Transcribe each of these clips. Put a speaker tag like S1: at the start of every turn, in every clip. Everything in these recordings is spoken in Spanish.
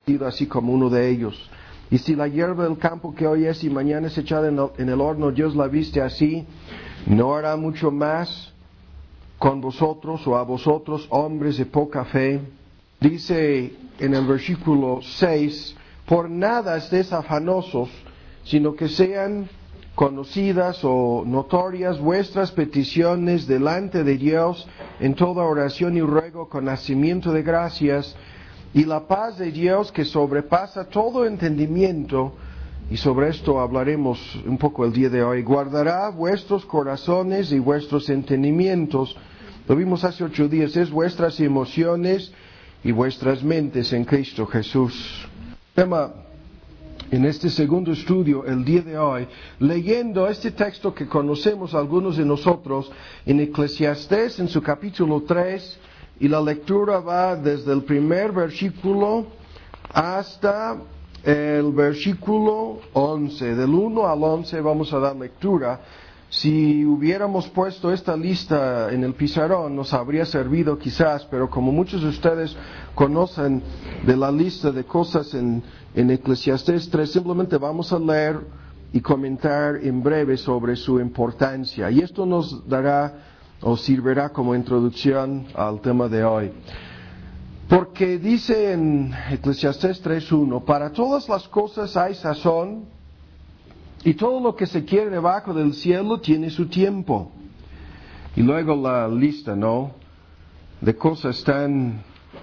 S1: así como uno de ellos. Y si la hierba del campo que hoy es y mañana es echada en el horno, Dios la viste así, ¿no hará mucho más con vosotros o a vosotros, hombres de poca fe? Dice en el versículo 6, por nada estéis afanosos, sino que sean conocidas o notorias vuestras peticiones delante de Dios en toda oración y ruego con nacimiento de gracias, y la paz de Dios que sobrepasa todo entendimiento, y sobre esto hablaremos un poco el día de hoy, guardará vuestros corazones y vuestros entendimientos. Lo vimos hace 8 días, es vuestras emociones y vuestras mentes en Cristo Jesús. Tema en este segundo estudio el día de hoy, leyendo este texto que conocemos algunos de nosotros en Eclesiastés en su capítulo 3, y la lectura va desde el primer versículo hasta el versículo 11. Del 1 al 11 vamos a dar lectura. Si hubiéramos puesto esta lista en el pizarrón nos habría servido quizás, pero como muchos de ustedes conocen de la lista de cosas en Eclesiastés 3, simplemente vamos a leer y comentar en breve sobre su importancia. Y esto nos dará o servirá como introducción al tema de hoy. Porque dice en Eclesiastés 3:1, para todas las cosas hay sazón, y todo lo que se quiere debajo del cielo tiene su tiempo. Y luego la lista, ¿no?, de cosas tan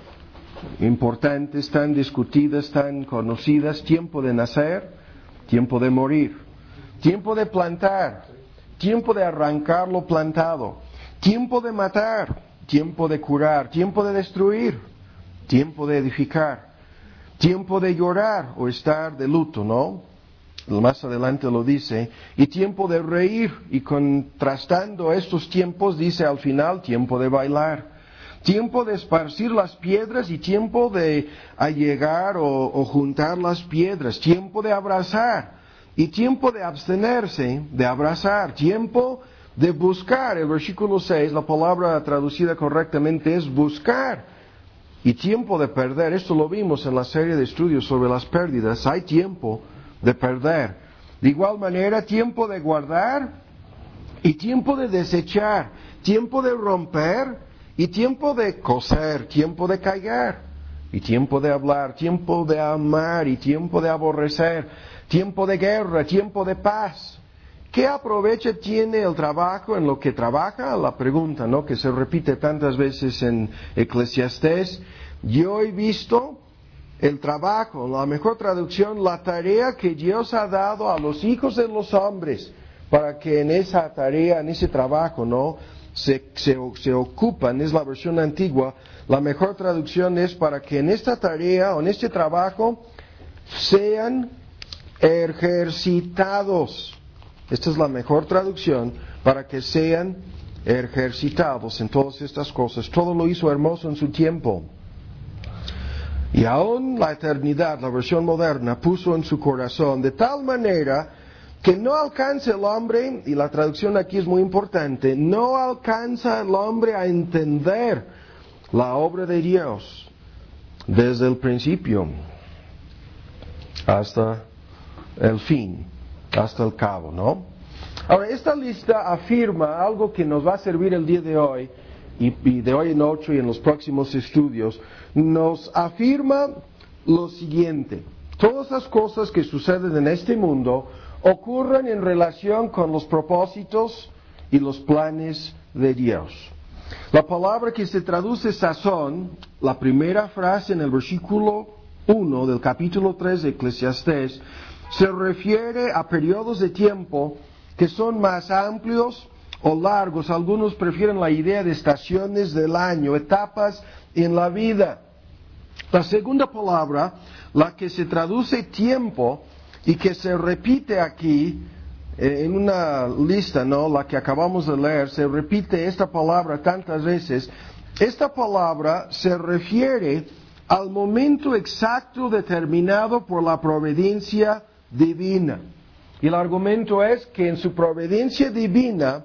S1: importantes, tan discutidas, tan conocidas: tiempo de nacer, tiempo de morir, tiempo de plantar, tiempo de arrancar lo plantado, tiempo de matar, tiempo de curar, tiempo de destruir, tiempo de edificar, tiempo de llorar o estar de luto, ¿no? Más adelante lo dice, y tiempo de reír, y contrastando estos tiempos dice al final, tiempo de bailar, tiempo de esparcir las piedras y tiempo de allegar o juntar las piedras, tiempo de abrazar y tiempo de abstenerse de abrazar, tiempo de buscar. El versículo 6, la palabra traducida correctamente es buscar, y tiempo de perder. Esto lo vimos en la serie de estudios sobre las pérdidas. Hay tiempo de perder. De igual manera, tiempo de guardar y tiempo de desechar, tiempo de romper y tiempo de coser, tiempo de callar y tiempo de hablar, tiempo de amar y tiempo de aborrecer, tiempo de guerra, tiempo de paz. ¿Qué aprovecho tiene el trabajo en lo que trabaja? La pregunta, ¿no?, que se repite tantas veces en Eclesiastés. Yo he visto el trabajo, la mejor traducción, la tarea que Dios ha dado a los hijos de los hombres para que en esa tarea, en ese trabajo, ¿no?, se ocupan. Es la versión antigua. La mejor traducción es para que en esta tarea o en este trabajo sean ejercitados. Esta es la mejor traducción, para que sean ejercitados en todas estas cosas. Todo lo hizo hermoso en su tiempo. Y aún la eternidad, la versión moderna, puso en su corazón de tal manera que no alcanza el hombre, y la traducción aquí es muy importante, no alcanza el hombre a entender la obra de Dios desde el principio hasta el fin, hasta el cabo, ¿no? Ahora, esta lista afirma algo que nos va a servir el día de hoy, y de hoy en 8 y en los próximos estudios. Nos afirma lo siguiente: todas las cosas que suceden en este mundo ocurren en relación con los propósitos y los planes de Dios. La palabra que se traduce sazón, la primera frase en el versículo 1 del capítulo 3 de Eclesiastés, se refiere a periodos de tiempo que son más amplios o largos. Algunos prefieren la idea de estaciones del año, etapas en la vida. La segunda palabra, la que se traduce tiempo y que se repite aquí en una lista, ¿no?, la que acabamos de leer, se repite esta palabra tantas veces. Esta palabra se refiere al momento exacto determinado por la providencia divina. Y el argumento es que en su providencia divina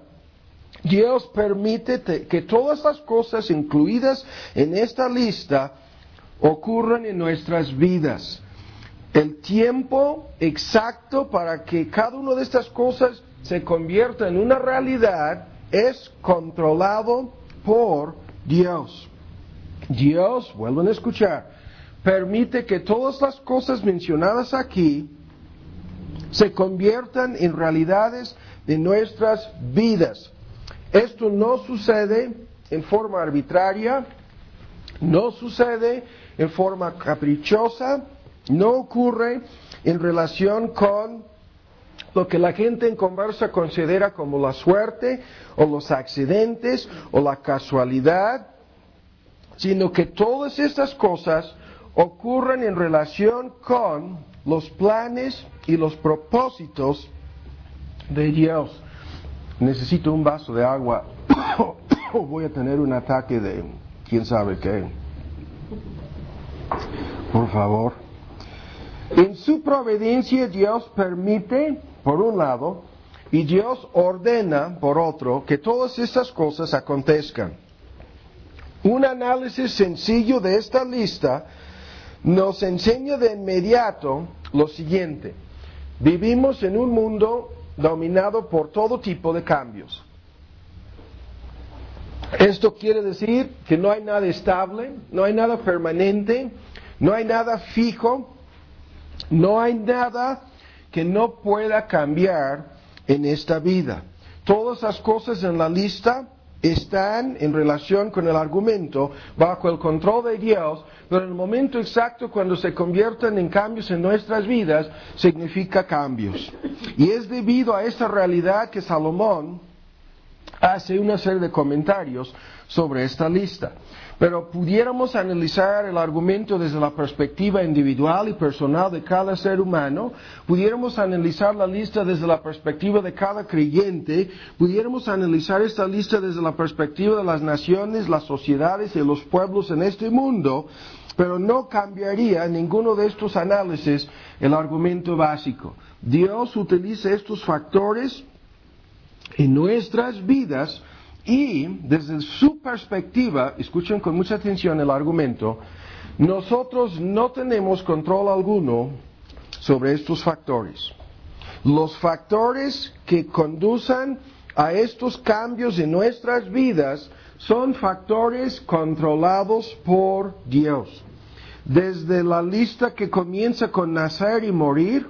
S1: Dios permite que todas las cosas incluidas en esta lista ocurran en nuestras vidas. El tiempo exacto para que cada una de estas cosas se convierta en una realidad es controlado por Dios. Dios, vuelvan a escuchar, permite que todas las cosas mencionadas aquí se conviertan en realidades de nuestras vidas. Esto no sucede en forma arbitraria, no sucede en forma caprichosa, no ocurre en relación con lo que la gente en conversa considera como la suerte o los accidentes o la casualidad, sino que todas estas cosas ocurren en relación con los planes y los propósitos de Dios. Necesito un vaso de agua o voy a tener un ataque de quién sabe qué. Por favor. En su providencia Dios permite, por un lado, y Dios ordena, por otro, que todas estas cosas acontezcan. Un análisis sencillo de esta lista nos enseña de inmediato lo siguiente. Vivimos en un mundo dominado por todo tipo de cambios. Esto quiere decir que no hay nada estable, no hay nada permanente, no hay nada fijo, no hay nada que no pueda cambiar en esta vida. Todas las cosas en la lista están en relación con el argumento bajo el control de Dios, pero en el momento exacto cuando se convierten en cambios en nuestras vidas, significa cambios. Y es debido a esta realidad que Salomón hace una serie de comentarios sobre esta lista. Pero pudiéramos analizar el argumento desde la perspectiva individual y personal de cada ser humano, pudiéramos analizar la lista desde la perspectiva de cada creyente, pudiéramos analizar esta lista desde la perspectiva de las naciones, las sociedades y los pueblos en este mundo, pero no cambiaría en ninguno de estos análisis el argumento básico. Dios utiliza estos factores en nuestras vidas y desde su perspectiva, escuchen con mucha atención el argumento, nosotros no tenemos control alguno sobre estos factores. Los factores que conducen a estos cambios en nuestras vidas son factores controlados por Dios. Desde la lista que comienza con nacer y morir,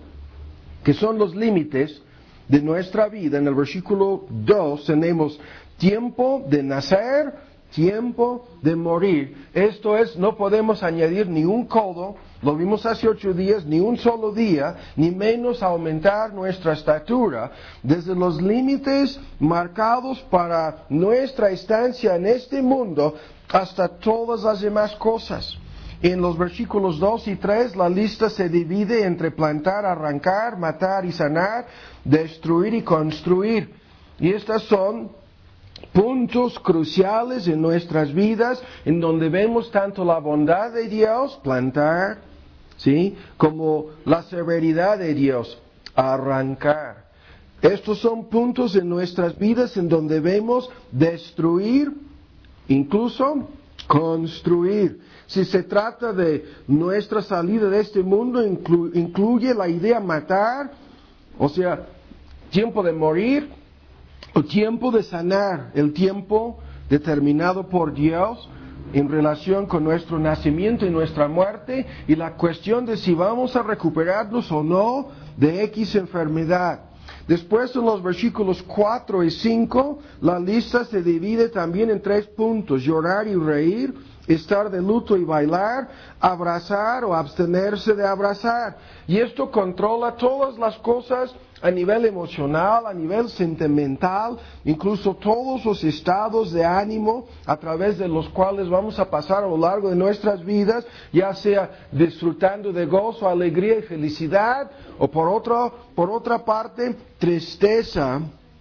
S1: que son los límites de nuestra vida, en el versículo 2 tenemos tiempo de nacer, tiempo de morir. Esto es, no podemos añadir ni un codo, lo vimos hace 8 días, ni un solo día, ni menos aumentar nuestra estatura. Desde los límites marcados para nuestra estancia en este mundo hasta todas las demás cosas. En los versículos 2 y 3 la lista se divide entre plantar, arrancar, matar y sanar, destruir y construir. Y estas son puntos cruciales en nuestras vidas en donde vemos tanto la bondad de Dios, plantar, ¿sí?, como la severidad de Dios, arrancar. Estos son puntos en nuestras vidas en donde vemos destruir, incluso construir. Si se trata de nuestra salida de este mundo, incluye la idea matar, o sea, tiempo de morir, o tiempo de sanar, el tiempo determinado por Dios en relación con nuestro nacimiento y nuestra muerte, y la cuestión de si vamos a recuperarnos o no de X enfermedad. Después en los versículos 4 y 5, la lista se divide también en 3 puntos: llorar y reír, estar de luto y bailar, abrazar o abstenerse de abrazar. Y esto controla todas las cosas a nivel emocional, a nivel sentimental, incluso todos los estados de ánimo a través de los cuales vamos a pasar a lo largo de nuestras vidas, ya sea disfrutando de gozo, alegría y felicidad, o por otra parte, tristeza,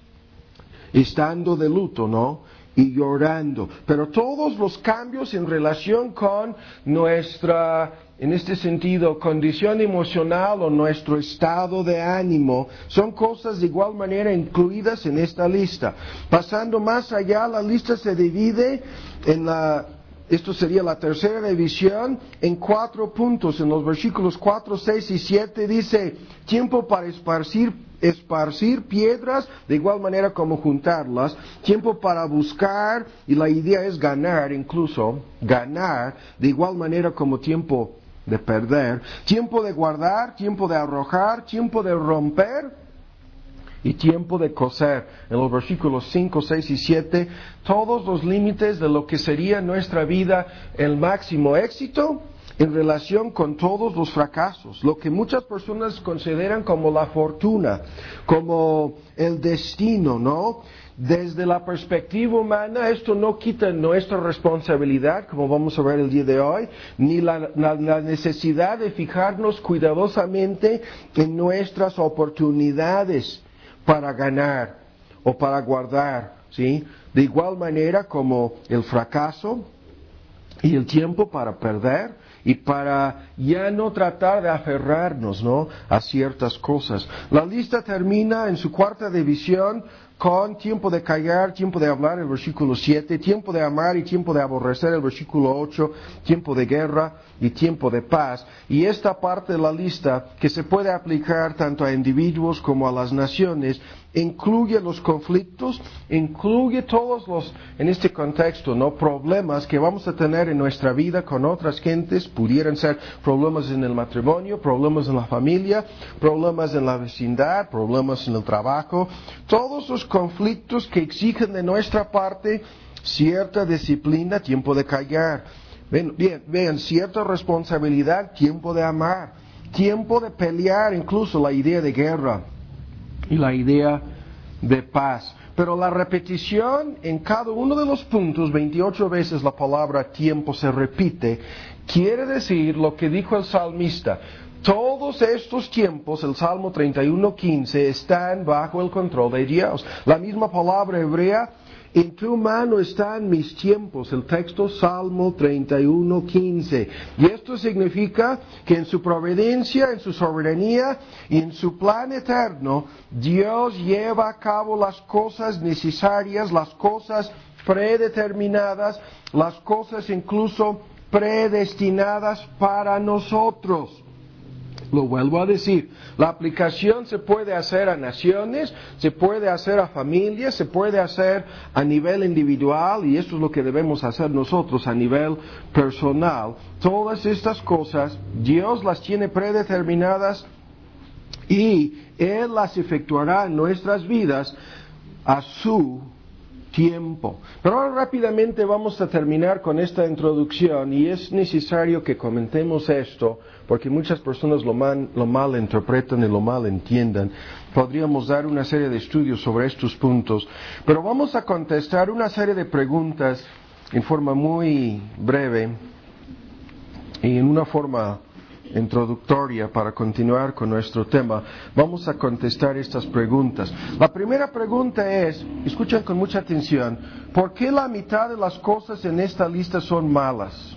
S1: estando de luto, ¿no?, y llorando. Pero todos los cambios en relación con nuestra, en este sentido, condición emocional o nuestro estado de ánimo, son cosas de igual manera incluidas en esta lista. Pasando más allá, la lista se divide en esto sería la tercera división, en 4 puntos. En los versículos 4, 6 y 7 dice, tiempo para esparcir piedras, de igual manera como juntarlas, tiempo para buscar, y la idea es ganar incluso, ganar, de igual manera como tiempo de perder, tiempo de guardar, tiempo de arrojar, tiempo de romper, y tiempo de coser. En los versículos 5, 6 y 7, todos los límites de lo que sería nuestra vida el máximo éxito en relación con todos los fracasos, lo que muchas personas consideran como la fortuna, como el destino, ¿no? Desde la perspectiva humana, esto no quita nuestra responsabilidad, como vamos a ver el día de hoy, ni la necesidad de fijarnos cuidadosamente en nuestras oportunidades para ganar o para guardar, ¿sí? De igual manera como el fracaso y el tiempo para perder y para ya no tratar de aferrarnos, ¿no?, a ciertas cosas. La lista termina en su cuarta división con tiempo de callar, tiempo de hablar, el versículo 7, tiempo de amar y tiempo de aborrecer, el versículo 8, tiempo de guerra y tiempo de paz. Y esta parte de la lista, que se puede aplicar tanto a individuos como a las naciones, incluye los conflictos, incluye todos los, en este contexto, ¿no?, problemas que vamos a tener en nuestra vida con otras gentes. Pudieran ser problemas en el matrimonio, problemas en la familia, problemas en la vecindad, problemas en el trabajo, todos los conflictos que exigen de nuestra parte cierta disciplina, tiempo de callar. Vean, cierta responsabilidad, tiempo de amar, tiempo de pelear, incluso la idea de guerra y la idea de paz. Pero la repetición en cada uno de los puntos, 28 veces la palabra tiempo se repite, quiere decir lo que dijo el salmista. Todos estos tiempos, el Salmo 31:15, están bajo el control de Dios. La misma palabra hebrea, en tu mano están mis tiempos, el texto Salmo 31:15. Y esto significa que en su providencia, en su soberanía y en su plan eterno, Dios lleva a cabo las cosas necesarias, las cosas predeterminadas, las cosas incluso predestinadas para nosotros. Lo vuelvo a decir, la aplicación se puede hacer a naciones, se puede hacer a familias, se puede hacer a nivel individual, y esto es lo que debemos hacer nosotros a nivel personal. Todas estas cosas, Dios las tiene predeterminadas y Él las efectuará en nuestras vidas a su tiempo. Pero ahora rápidamente vamos a terminar con esta introducción, y es necesario que comentemos esto porque muchas personas lo malinterpretan y lo malentiendan. Podríamos dar una serie de estudios sobre estos puntos, pero vamos a contestar una serie de preguntas en forma muy breve y en una forma introductoria para continuar con nuestro tema. Vamos a contestar estas preguntas. La primera pregunta es, escuchen con mucha atención, ¿por qué la mitad de las cosas en esta lista son malas?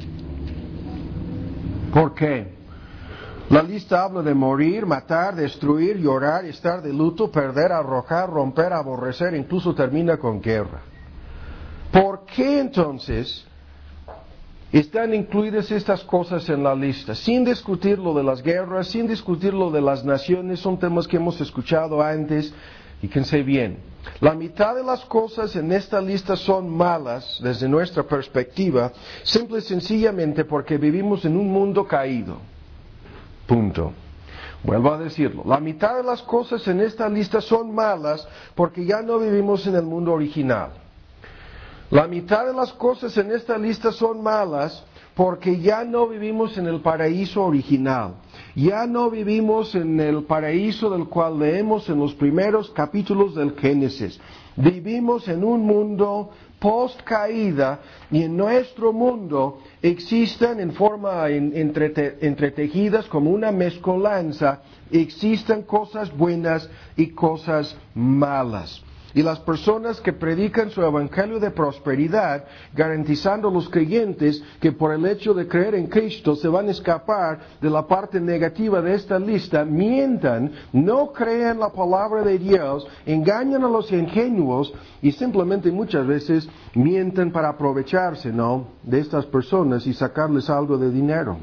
S1: ¿Por qué? La lista habla de morir, matar, destruir, llorar, estar de luto, perder, arrojar, romper, aborrecer, incluso termina con guerra. ¿Por qué entonces están incluidas estas cosas en la lista? Sin discutir lo de las guerras, sin discutir lo de las naciones, son temas que hemos escuchado antes. Y fíjense bien, la mitad de las cosas en esta lista son malas desde nuestra perspectiva, simple y sencillamente porque vivimos en un mundo caído. Punto. Vuelvo a decirlo, la mitad de las cosas en esta lista son malas porque ya no vivimos en el mundo original. La mitad de las cosas en esta lista son malas porque ya no vivimos en el paraíso original. Ya no vivimos en el paraíso del cual leemos en los primeros capítulos del Génesis. Vivimos en un mundo post-caída, y en nuestro mundo existen en forma entretejidas como una mezcolanza, existen cosas buenas y cosas malas. y las personas que predican su evangelio de prosperidad, garantizando a los creyentes que por el hecho de creer en Cristo se van a escapar de la parte negativa de esta lista, mientan, no crean la palabra de Dios, engañan a los ingenuos y simplemente muchas veces mienten para aprovecharse, ¿no?, de estas personas y sacarles algo de dinero.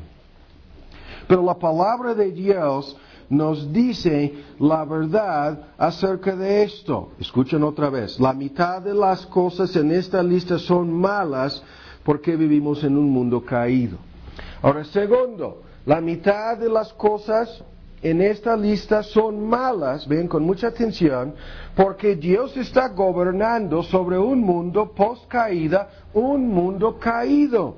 S1: Pero la palabra de Dios nos dice la verdad acerca de esto. Escuchen otra vez. La mitad de las cosas en esta lista son malas porque vivimos en un mundo caído. Ahora, segundo, la mitad de las cosas en esta lista son malas, ven con mucha atención, porque Dios está gobernando sobre un mundo post-caída, un mundo caído.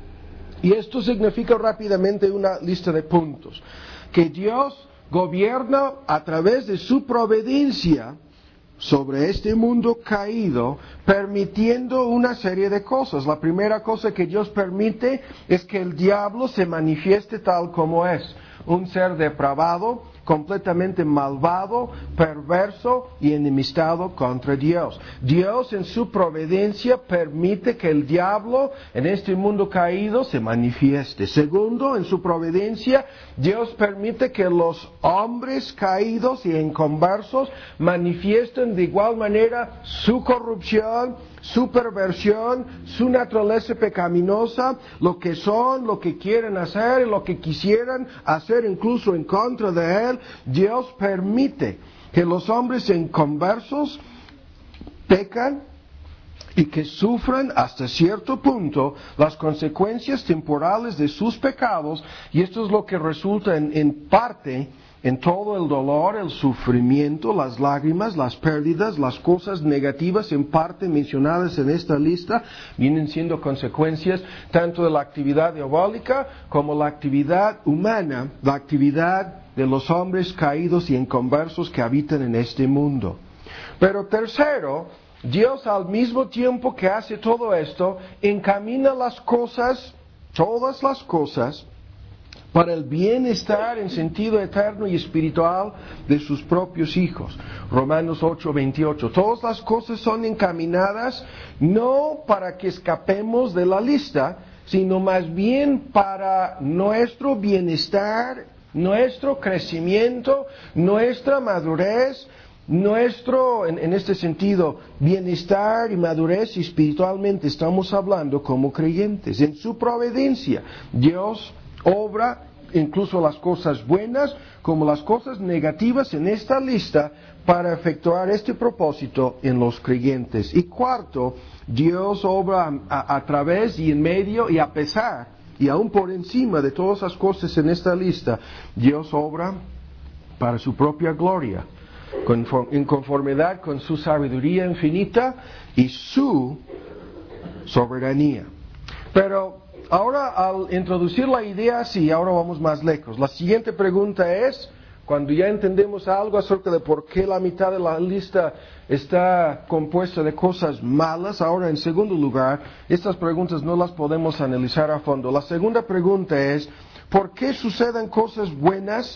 S1: Y esto significa rápidamente una lista de puntos. Que Dios gobierna a través de su providencia sobre este mundo caído, permitiendo una serie de cosas. La primera cosa que Dios permite es que el diablo se manifieste tal como es. Un ser depravado, completamente malvado, perverso y enemistado contra Dios. Dios en su providencia permite que el diablo en este mundo caído se manifieste. Segundo, en su providencia, Dios permite que los hombres caídos y inconversos manifiesten de igual manera su corrupción, su perversión, su naturaleza pecaminosa, lo que son, lo que quieren hacer, lo que quisieran hacer incluso en contra de Él. Dios permite que los hombres inconversos pecan y que sufran hasta cierto punto las consecuencias temporales de sus pecados, y esto es lo que resulta en parte en todo el dolor, el sufrimiento, las lágrimas, las pérdidas, las cosas negativas en parte mencionadas en esta lista, vienen siendo consecuencias tanto de la actividad diabólica como la actividad humana, la actividad de los hombres caídos y inconversos que habitan en este mundo. Pero tercero, Dios al mismo tiempo que hace todo esto, encamina las cosas, todas las cosas, para el bienestar en sentido eterno y espiritual de sus propios hijos. Romanos 8:28. Todas las cosas son encaminadas no para que escapemos de la lista, sino más bien para nuestro bienestar, nuestro crecimiento, nuestra madurez, nuestro, en este sentido, bienestar y madurez espiritualmente estamos hablando como creyentes. En su providencia, Dios obra incluso las cosas buenas como las cosas negativas en esta lista para efectuar este propósito en los creyentes. Y cuarto, Dios obra a través y en medio y a pesar y aún por encima de todas las cosas en esta lista, Dios obra para su propia gloria, en conformidad con su sabiduría infinita y su soberanía. Pero ahora, al introducir la idea así, ahora vamos más lejos. La siguiente pregunta es, cuando ya entendemos algo acerca de por qué la mitad de la lista está compuesta de cosas malas, ahora en segundo lugar, estas preguntas no las podemos analizar a fondo. La segunda pregunta es, ¿por qué suceden cosas buenas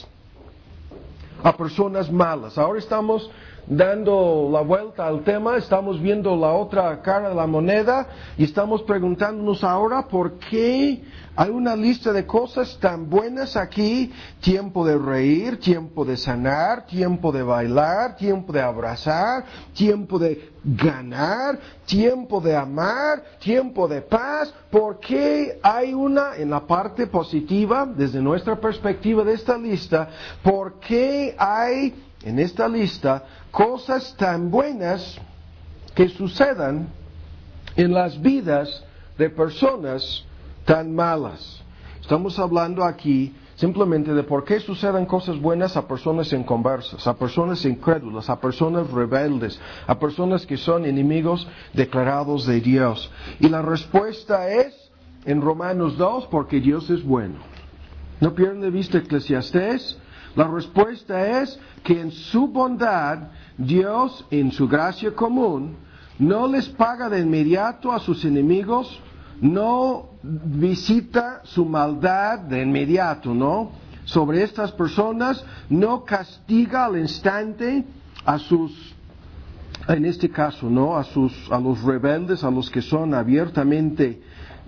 S1: a personas malas? Ahora estamos dando la vuelta al tema, estamos viendo la otra cara de la moneda y estamos preguntándonos ahora por qué hay una lista de cosas tan buenas aquí: tiempo de reír, tiempo de sanar, tiempo de bailar, tiempo de abrazar, tiempo de ganar, tiempo de amar, tiempo de paz. ¿Por qué hay una, en la parte positiva, desde nuestra perspectiva de esta lista, por qué hay en esta lista cosas tan buenas que sucedan en las vidas de personas tan malas? Estamos hablando aquí simplemente de por qué suceden cosas buenas a personas inconversas, a personas incrédulas, a personas rebeldes, a personas que son enemigos declarados de Dios. Y la respuesta es en Romanos 2, porque Dios es bueno. No pierdan de vista Eclesiastés. La respuesta es que en su bondad, Dios, en su gracia común, no les paga de inmediato a sus enemigos, no visita su maldad de inmediato, ¿no?, sobre estas personas, no castiga al instante a sus en este caso, ¿no? A los rebeldes, a los que son abiertamente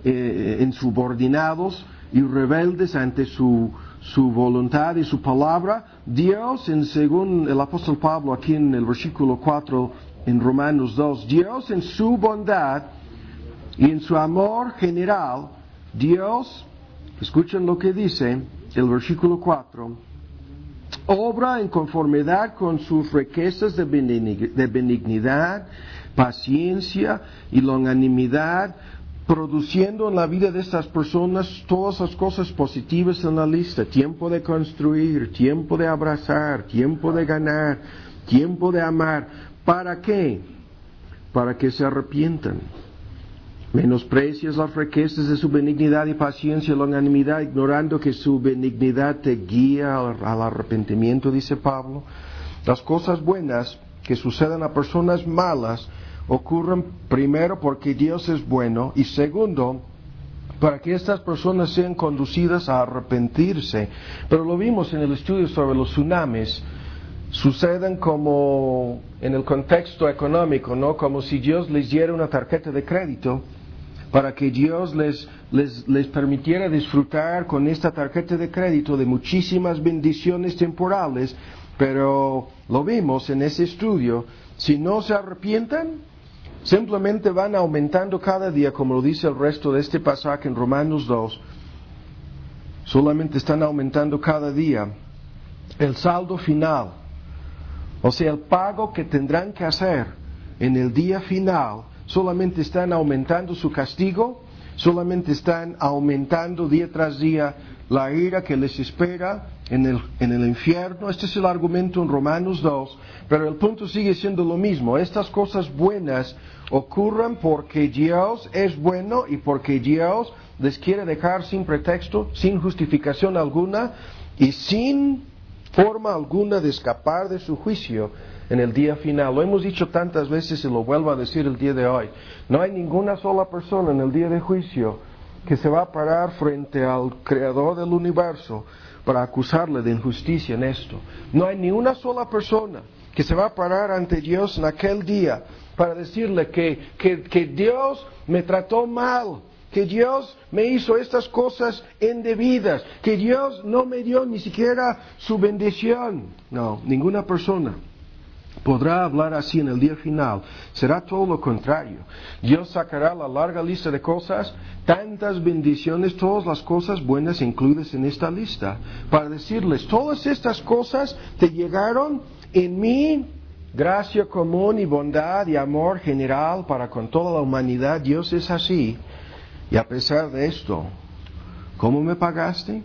S1: insubordinados y rebeldes ante su voluntad y su palabra, Dios, según el apóstol Pablo aquí en el versículo 4 en Romanos 2, Dios en su bondad y en su amor general, Dios, escuchen lo que dice el versículo 4, obra en conformidad con sus riquezas de benignidad, paciencia y longanimidad, produciendo en la vida de estas personas todas las cosas positivas en la lista: tiempo de construir, tiempo de abrazar, tiempo de ganar, tiempo de amar. ¿Para qué? Para que se arrepientan. Menosprecias las riquezas de su benignidad y paciencia y longanimidad, ignorando que su benignidad te guía al arrepentimiento, dice Pablo. Las cosas buenas que suceden a personas malas ocurren primero porque Dios es bueno, y segundo, para que estas personas sean conducidas a arrepentirse. Pero lo vimos en el estudio sobre los tsunamis. Suceden como en el contexto económico, ¿no? Como si Dios les diera una tarjeta de crédito para que Dios les permitiera disfrutar con esta tarjeta de crédito de muchísimas bendiciones temporales. Pero lo vimos en ese estudio, si no se arrepientan, simplemente van aumentando cada día, como lo dice el resto de este pasaje en Romanos 2. Solamente están aumentando cada día el saldo final, o sea, el pago que tendrán que hacer en el día final. Solamente están aumentando su castigo, solamente están aumentando día tras día la ira que les espera en el infierno. Este es el argumento en Romanos 2, pero el punto sigue siendo lo mismo. Estas cosas buenas ocurren porque Dios es bueno y porque Dios les quiere dejar sin pretexto, sin justificación alguna y sin forma alguna de escapar de su juicio en el día final. Lo hemos dicho tantas veces y lo vuelvo a decir el día de hoy. No hay ninguna sola persona en el día de juicio que se va a parar frente al Creador del universo para acusarle de injusticia en esto. No hay ni una sola persona que se va a parar ante Dios en aquel día para decirle que Dios me trató mal, que Dios me hizo estas cosas indebidas, que Dios no me dio ni siquiera su bendición. No, ninguna persona podrá hablar así en el día final. Será todo lo contrario. Dios sacará la larga lista de cosas, tantas bendiciones, todas las cosas buenas incluidas en esta lista, para decirles: todas estas cosas te llegaron en mi gracia común y bondad y amor general para con toda la humanidad. Dios es así. Y a pesar de esto, ¿cómo me pagaste?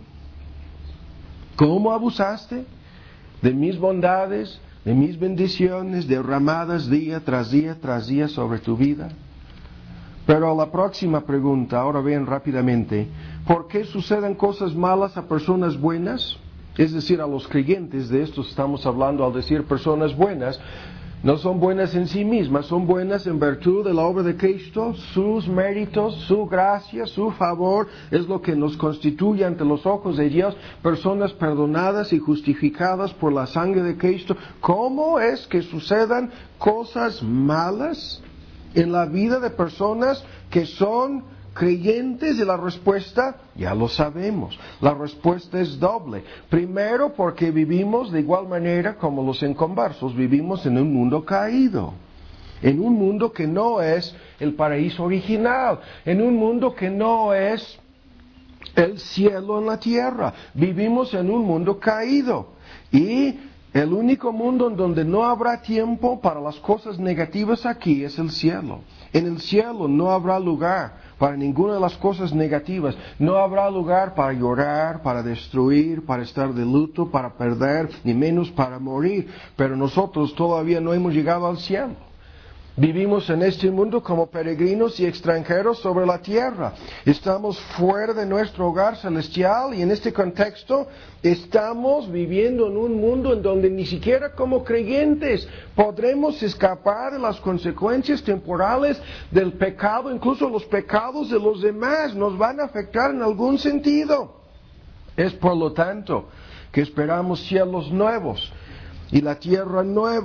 S1: ¿Cómo abusaste de mis bondades, de mis bendiciones derramadas día tras día tras día sobre tu vida? Pero la próxima pregunta, ahora vean rápidamente: ¿por qué suceden cosas malas a personas buenas? Es decir, a los creyentes. De esto estamos hablando al decir personas buenas. No son buenas en sí mismas, son buenas en virtud de la obra de Cristo. Sus méritos, su gracia, su favor es lo que nos constituye ante los ojos de Dios, personas perdonadas y justificadas por la sangre de Cristo. ¿Cómo es que sucedan cosas malas en la vida de personas que son creyentes? Y la respuesta, ya lo sabemos, la respuesta es doble. Primero, porque vivimos de igual manera como los inconversos, vivimos en un mundo caído, en un mundo que no es el paraíso original, en un mundo que no es el cielo en la tierra. Vivimos en un mundo caído, y el único mundo en donde no habrá tiempo para las cosas negativas aquí es el cielo. En el cielo no habrá lugar para ninguna de las cosas negativas. No habrá lugar para llorar, para destruir, para estar de luto, para perder, ni menos para morir. Pero nosotros todavía no hemos llegado al cielo. Vivimos en este mundo como peregrinos y extranjeros sobre la tierra. Estamos fuera de nuestro hogar celestial, y en este contexto estamos viviendo en un mundo en donde ni siquiera como creyentes podremos escapar de las consecuencias temporales del pecado. Incluso los pecados de los demás nos van a afectar en algún sentido. Es por lo tanto que esperamos cielos nuevos y la tierra nueva,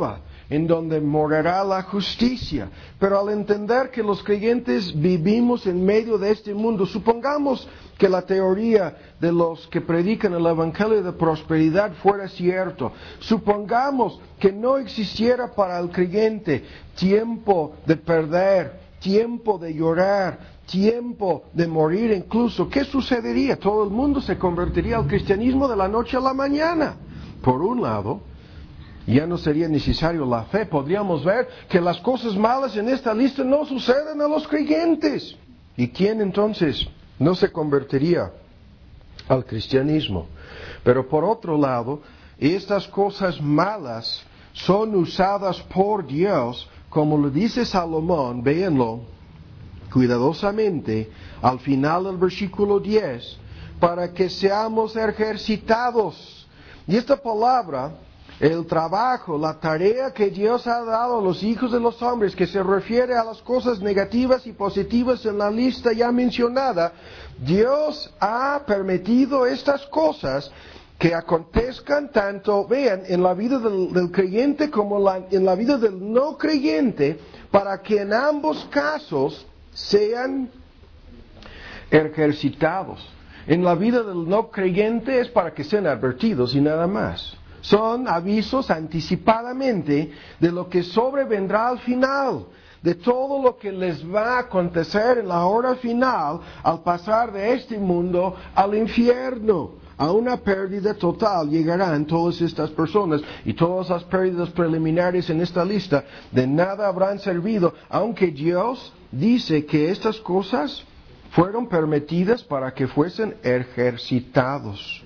S1: en donde morará la justicia. Pero al entender que los creyentes vivimos en medio de este mundo, supongamos que la teoría de los que predican el Evangelio de prosperidad fuera cierto. Supongamos que no existiera para el creyente tiempo de perder, tiempo de llorar, tiempo de morir incluso. ¿Qué sucedería? Todo el mundo se convertiría al cristianismo de la noche a la mañana. Por un lado, ya no sería necesario la fe. Podríamos ver que las cosas malas en esta lista no suceden a los creyentes. ¿Y quién entonces no se convertiría al cristianismo? Pero por otro lado, estas cosas malas son usadas por Dios, como lo dice Salomón, véanlo cuidadosamente, al final del versículo 10, para que seamos ejercitados. Y esta palabra, el trabajo, la tarea que Dios ha dado a los hijos de los hombres, que se refiere a las cosas negativas y positivas en la lista ya mencionada, Dios ha permitido estas cosas que acontezcan tanto, vean, en la vida del creyente como en la vida del no creyente, para que en ambos casos sean ejercitados. En la vida del no creyente es para que sean advertidos y nada más. Son avisos anticipadamente de lo que sobrevendrá al final, de todo lo que les va a acontecer en la hora final al pasar de este mundo al infierno. A una pérdida total llegarán todas estas personas, y todas las pérdidas preliminares en esta lista de nada habrán servido, aunque Dios dice que estas cosas fueron permitidas para que fuesen ejercitados.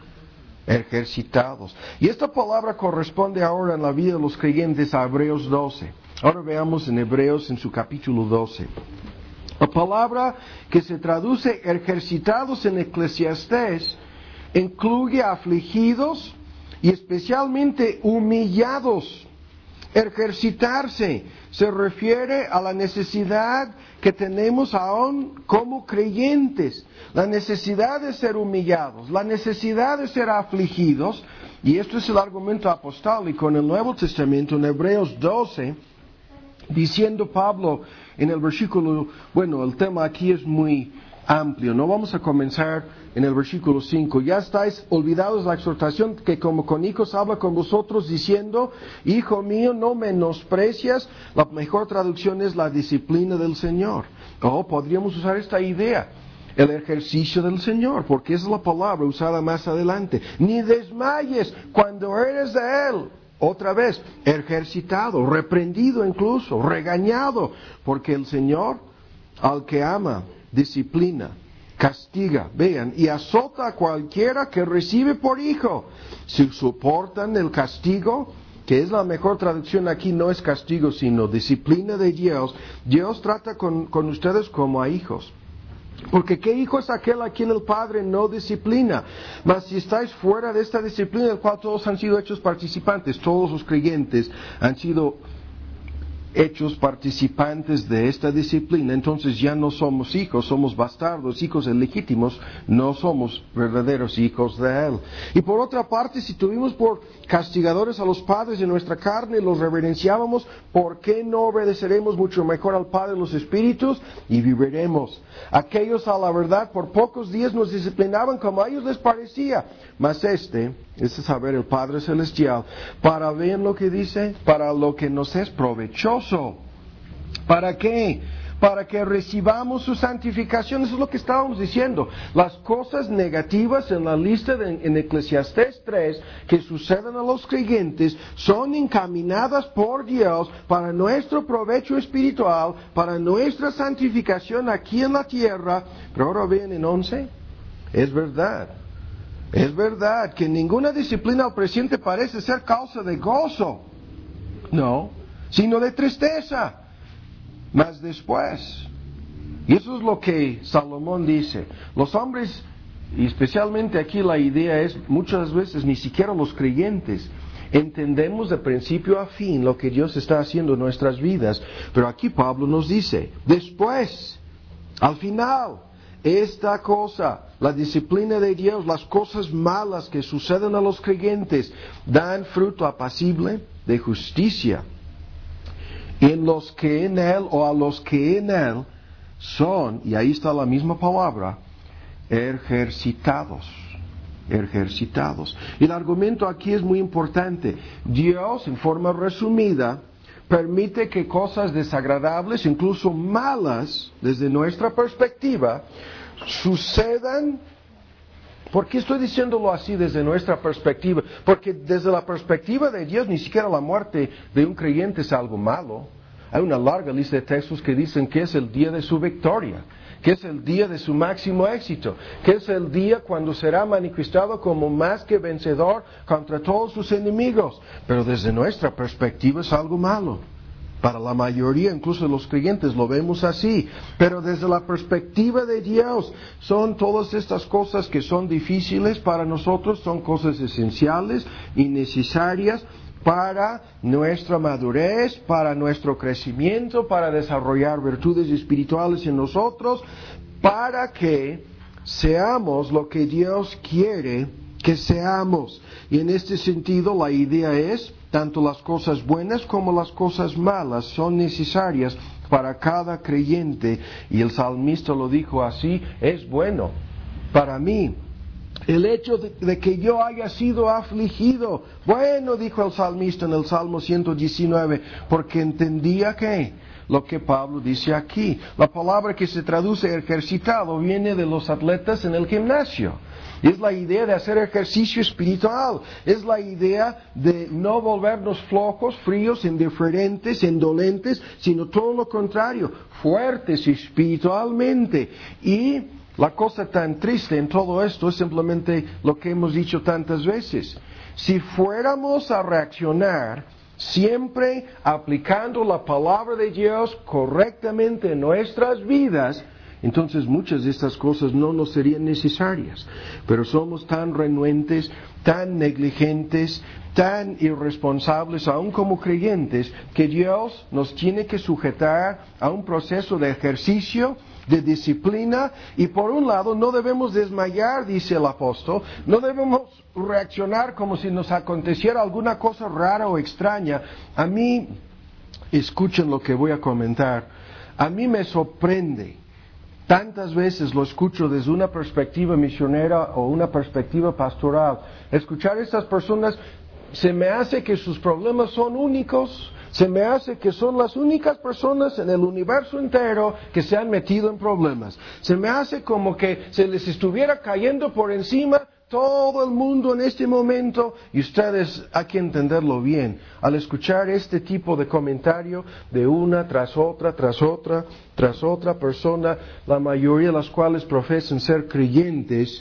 S1: Y esta palabra corresponde ahora en la vida de los creyentes a Hebreos 12. Ahora veamos en Hebreos en su capítulo 12. La palabra que se traduce ejercitados en Eclesiastés incluye afligidos y especialmente humillados. Ejercitarse se refiere a la necesidad que tenemos aún como creyentes, la necesidad de ser humillados, la necesidad de ser afligidos, y esto es el argumento apostólico en el Nuevo Testamento, en Hebreos 12, diciendo Pablo en el versículo, bueno, el tema aquí es muy amplio, no vamos a comenzar en el versículo 5. Ya estáis olvidados la exhortación que como con hijos habla con vosotros diciendo, hijo mío, no menosprecias. La mejor traducción es la disciplina del Señor. O podríamos usar esta idea, el ejercicio del Señor, porque esa es la palabra usada más adelante. Ni desmayes cuando eres de Él. Otra vez, ejercitado, reprendido incluso, regañado, porque el Señor al que ama disciplina, castiga, vean, y azota a cualquiera que recibe por hijo. Si soportan el castigo, que es la mejor traducción aquí, no es castigo, sino disciplina de Dios, Dios trata con ustedes como a hijos. Porque ¿qué hijo es aquel a quien el Padre no disciplina? Mas si estáis fuera de esta disciplina, del cual todos han sido hechos participantes, todos los creyentes han sido hechos participantes de esta disciplina, entonces ya no somos hijos, somos bastardos, hijos ilegítimos, no somos verdaderos hijos de Él. Y por otra parte, si tuvimos por castigadores a los padres de nuestra carne, los reverenciábamos, ¿por qué no obedeceremos mucho mejor al Padre de los Espíritus y viviremos? Aquellos a la verdad por pocos días nos disciplinaban como a ellos les parecía, mas este es saber el Padre Celestial, para ver lo que dice, para lo que nos es provechoso. ¿Para qué? Para que recibamos su santificación. Eso es lo que estábamos diciendo. Las cosas negativas en la lista en Eclesiastés 3 que suceden a los creyentes son encaminadas por Dios para nuestro provecho espiritual, para nuestra santificación aquí en la tierra. Pero ahora ven en 11, es verdad que ninguna disciplina al presente parece ser causa de gozo, no, sino de tristeza, mas después. Y eso es lo que Salomón dice. Los hombres, y especialmente aquí la idea es, muchas veces ni siquiera los creyentes entendemos de principio a fin lo que Dios está haciendo en nuestras vidas. Pero aquí Pablo nos dice, después, al final, esta cosa, la disciplina de Dios, las cosas malas que suceden a los creyentes, dan fruto apacible de justicia en los que en Él o a los que en Él son, y ahí está la misma palabra, ejercitados. Ejercitados. El argumento aquí es muy importante. Dios, en forma resumida, permite que cosas desagradables, incluso malas, desde nuestra perspectiva, sucedan. ¿Por qué estoy diciéndolo así desde nuestra perspectiva? Porque desde la perspectiva de Dios, ni siquiera la muerte de un creyente es algo malo. Hay una larga lista de textos que dicen que es el día de su victoria, que es el día de su máximo éxito, que es el día cuando será manifestado como más que vencedor contra todos sus enemigos. Pero desde nuestra perspectiva es algo malo. Para la mayoría, incluso los creyentes, lo vemos así. Pero desde la perspectiva de Dios, son todas estas cosas que son difíciles para nosotros, son cosas esenciales y necesarias para nuestra madurez, para nuestro crecimiento, para desarrollar virtudes espirituales en nosotros, para que seamos lo que Dios quiere que seamos. Y en este sentido la idea es, tanto las cosas buenas como las cosas malas son necesarias para cada creyente. Y el salmista lo dijo así, es bueno para mí el hecho de que yo haya sido afligido. Bueno, dijo el salmista en el Salmo 119, porque entendía que lo que Pablo dice aquí. La palabra que se traduce ejercitado viene de los atletas en el gimnasio. Es la idea de hacer ejercicio espiritual. Es la idea de no volvernos flojos, fríos, indiferentes, indolentes, sino todo lo contrario, fuertes espiritualmente. Y la cosa tan triste en todo esto es simplemente lo que hemos dicho tantas veces. Si fuéramos a reaccionar siempre aplicando la palabra de Dios correctamente en nuestras vidas, entonces muchas de estas cosas no nos serían necesarias. Pero somos tan renuentes, tan negligentes, tan irresponsables, aún como creyentes, que Dios nos tiene que sujetar a un proceso de ejercicio, de disciplina, y por un lado no debemos desmayar, dice el apóstol, no debemos reaccionar como si nos aconteciera alguna cosa rara o extraña. A mí, escuchen lo que voy a comentar, a mí me sorprende. Tantas veces lo escucho desde una perspectiva misionera o una perspectiva pastoral. Escuchar a estas personas se me hace que sus problemas son únicos, se me hace que son las únicas personas en el universo entero que se han metido en problemas. Se me hace como que se les estuviera cayendo por encima todo el mundo en este momento, y ustedes hay que entenderlo bien. Al escuchar este tipo de comentario de una tras otra persona, la mayoría de las cuales profesan ser creyentes,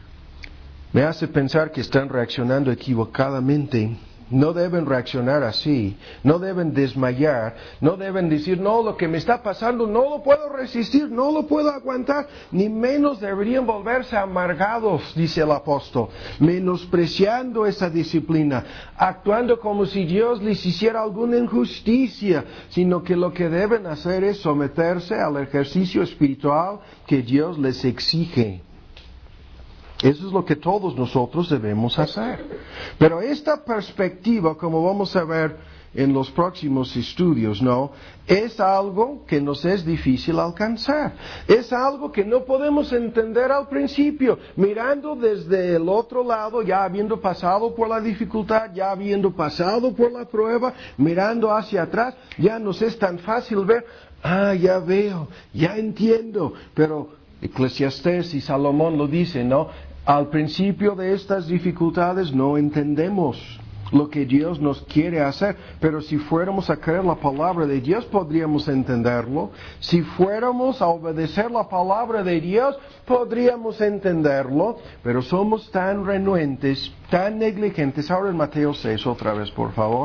S1: me hace pensar que están reaccionando equivocadamente. No deben reaccionar así, no deben desmayar, no deben decir, no, lo que me está pasando no lo puedo resistir, no lo puedo aguantar, ni menos deberían volverse amargados, dice el apóstol, menospreciando esa disciplina, actuando como si Dios les hiciera alguna injusticia, sino que lo que deben hacer es someterse al ejercicio espiritual que Dios les exige. Eso es lo que todos nosotros debemos hacer. Pero esta perspectiva, como vamos a ver en los próximos estudios, ¿no? Es algo que nos es difícil alcanzar. Es algo que no podemos entender al principio. Mirando desde el otro lado, ya habiendo pasado por la dificultad, ya habiendo pasado por la prueba, mirando hacia atrás, ya nos es tan fácil ver, ya veo, ya entiendo. Pero Eclesiastés y Salomón lo dicen, ¿no? Al principio de estas dificultades no entendemos lo que Dios nos quiere hacer, pero si fuéramos a creer la palabra de Dios podríamos entenderlo. Si fuéramos a obedecer la palabra de Dios podríamos entenderlo, pero somos tan renuentes, tan negligentes. Ahora en Mateo 6 otra vez, por favor.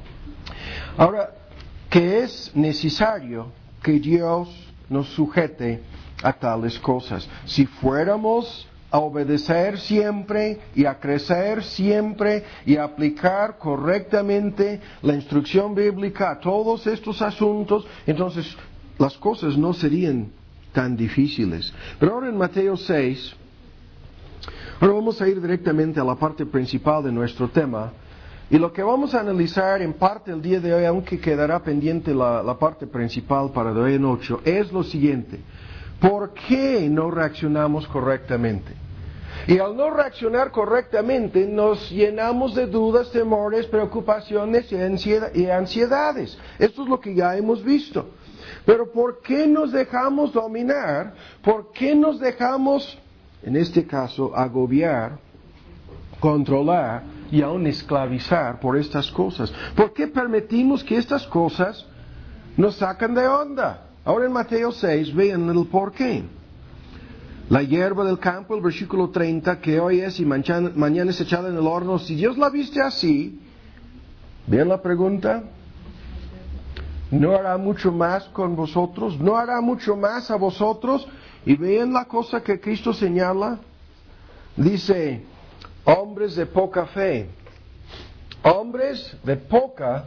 S1: Ahora, que es necesario que Dios nos sujete a tales cosas. Si fuéramos a obedecer siempre y a crecer siempre y a aplicar correctamente la instrucción bíblica a todos estos asuntos, entonces las cosas no serían tan difíciles. Pero ahora en Mateo 6, ahora vamos a ir directamente a la parte principal de nuestro tema, Y lo que vamos a analizar en parte el día de hoy, aunque quedará pendiente la parte principal para de hoy en 8, es lo siguiente. ¿Por qué no reaccionamos correctamente? Y al no reaccionar correctamente nos llenamos de dudas, temores, preocupaciones y ansiedades. Esto es lo que ya hemos visto. Pero ¿por qué nos dejamos dominar? ¿Por qué nos dejamos, en este caso, agobiar, controlar y aún esclavizar por estas cosas? ¿Por qué permitimos que estas cosas nos sacan de onda? Ahora en Mateo 6, vean el por qué. La hierba del campo, el versículo 30, que hoy es y mañana es echada en el horno. Si Dios la viste así, vean la pregunta, ¿no hará mucho más con vosotros? ¿No hará mucho más a vosotros? Y vean la cosa que Cristo señala. Dice, hombres de poca fe. Hombres de poca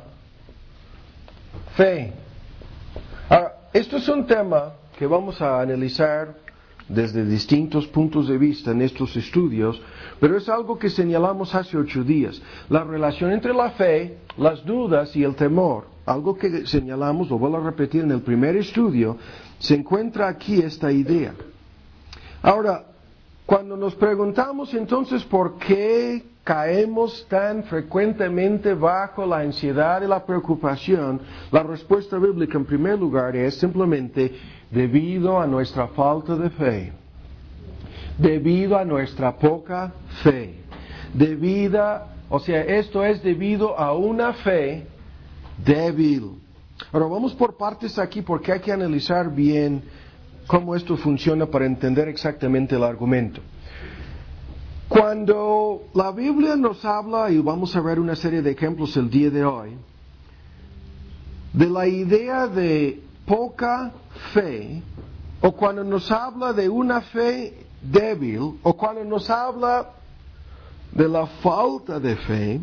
S1: fe. Ahora, esto es un tema que vamos a analizar desde distintos puntos de vista en estos estudios, pero es algo que señalamos hace 8 días. La relación entre la fe, las dudas y el temor, algo que señalamos, lo vuelvo a repetir en el primer estudio, se encuentra aquí esta idea. Ahora, cuando nos preguntamos entonces por qué caemos tan frecuentemente bajo la ansiedad y la preocupación, la respuesta bíblica en primer lugar es simplemente debido a nuestra falta de fe, debido a nuestra poca fe, esto es debido a una fe débil. Ahora vamos por partes aquí porque hay que analizar bien cómo esto funciona para entender exactamente el argumento. Cuando la Biblia nos habla, y vamos a ver una serie de ejemplos el día de hoy, de la idea de poca fe, o cuando nos habla de una fe débil, o cuando nos habla de la falta de fe,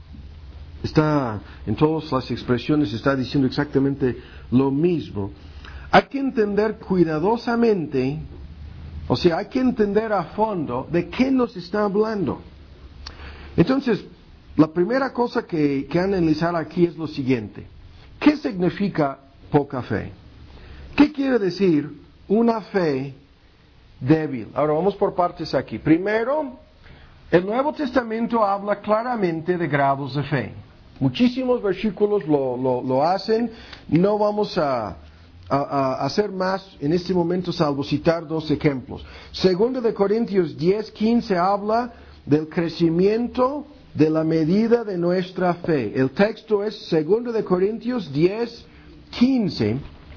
S1: está en todas las expresiones, está diciendo exactamente lo mismo. Hay que entender cuidadosamente, hay que entender a fondo de qué nos está hablando. Entonces, la primera cosa que analizar aquí es lo siguiente. ¿Qué significa poca fe? ¿Qué quiere decir una fe débil? Ahora vamos por partes aquí. Primero, el Nuevo Testamento habla claramente de grados de fe. Muchísimos versículos lo hacen. No vamos a hacer más en este momento salvo citar 2 ejemplos. Segundo de Corintios 10:15 habla del crecimiento de la medida de nuestra fe. El texto es segundo de Corintios 10:15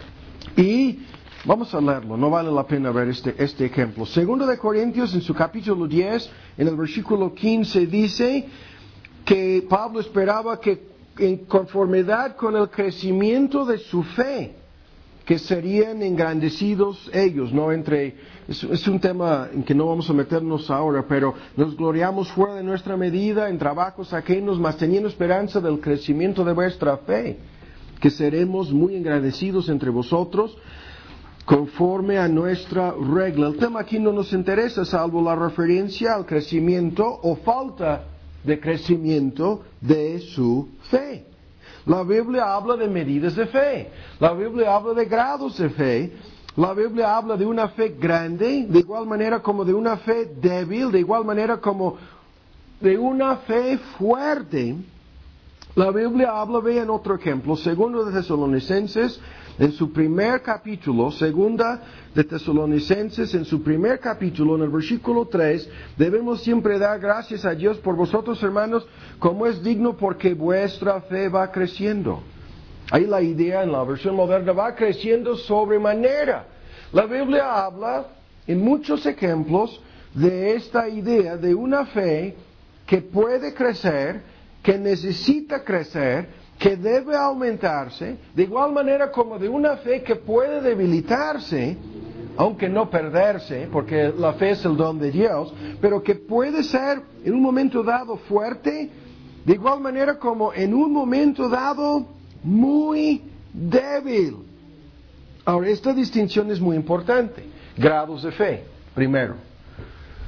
S1: y vamos a leerlo, no vale la pena ver este ejemplo. Segundo de Corintios en su capítulo 10, en el versículo 15 dice que Pablo esperaba que en conformidad con el crecimiento de su fe, que serían engrandecidos ellos, es un tema en que no vamos a meternos ahora, pero nos gloriamos fuera de nuestra medida en trabajos ajenos, mas teniendo esperanza del crecimiento de vuestra fe, que seremos muy engrandecidos entre vosotros, conforme a nuestra regla. El tema aquí no nos interesa, salvo la referencia al crecimiento o falta de crecimiento de su fe. La Biblia habla de medidas de fe. La Biblia habla de grados de fe. La Biblia habla de una fe grande, de igual manera como de una fe débil, de igual manera como de una fe fuerte. La Biblia habla, vean otro ejemplo, segundo de Tesalonicenses, en su primer capítulo, segunda de Tesalonicenses, en su primer capítulo, en el versículo 3, debemos siempre dar gracias a Dios por vosotros, hermanos, como es digno, porque vuestra fe va creciendo. Ahí la idea en la versión moderna va creciendo sobremanera. La Biblia habla en muchos ejemplos de esta idea de una fe que puede crecer, que necesita crecer, que debe aumentarse, de igual manera como de una fe que puede debilitarse, aunque no perderse, porque la fe es el don de Dios, pero que puede ser en un momento dado fuerte, de igual manera como en un momento dado muy débil. Ahora, esta distinción es muy importante. Grados de fe, primero.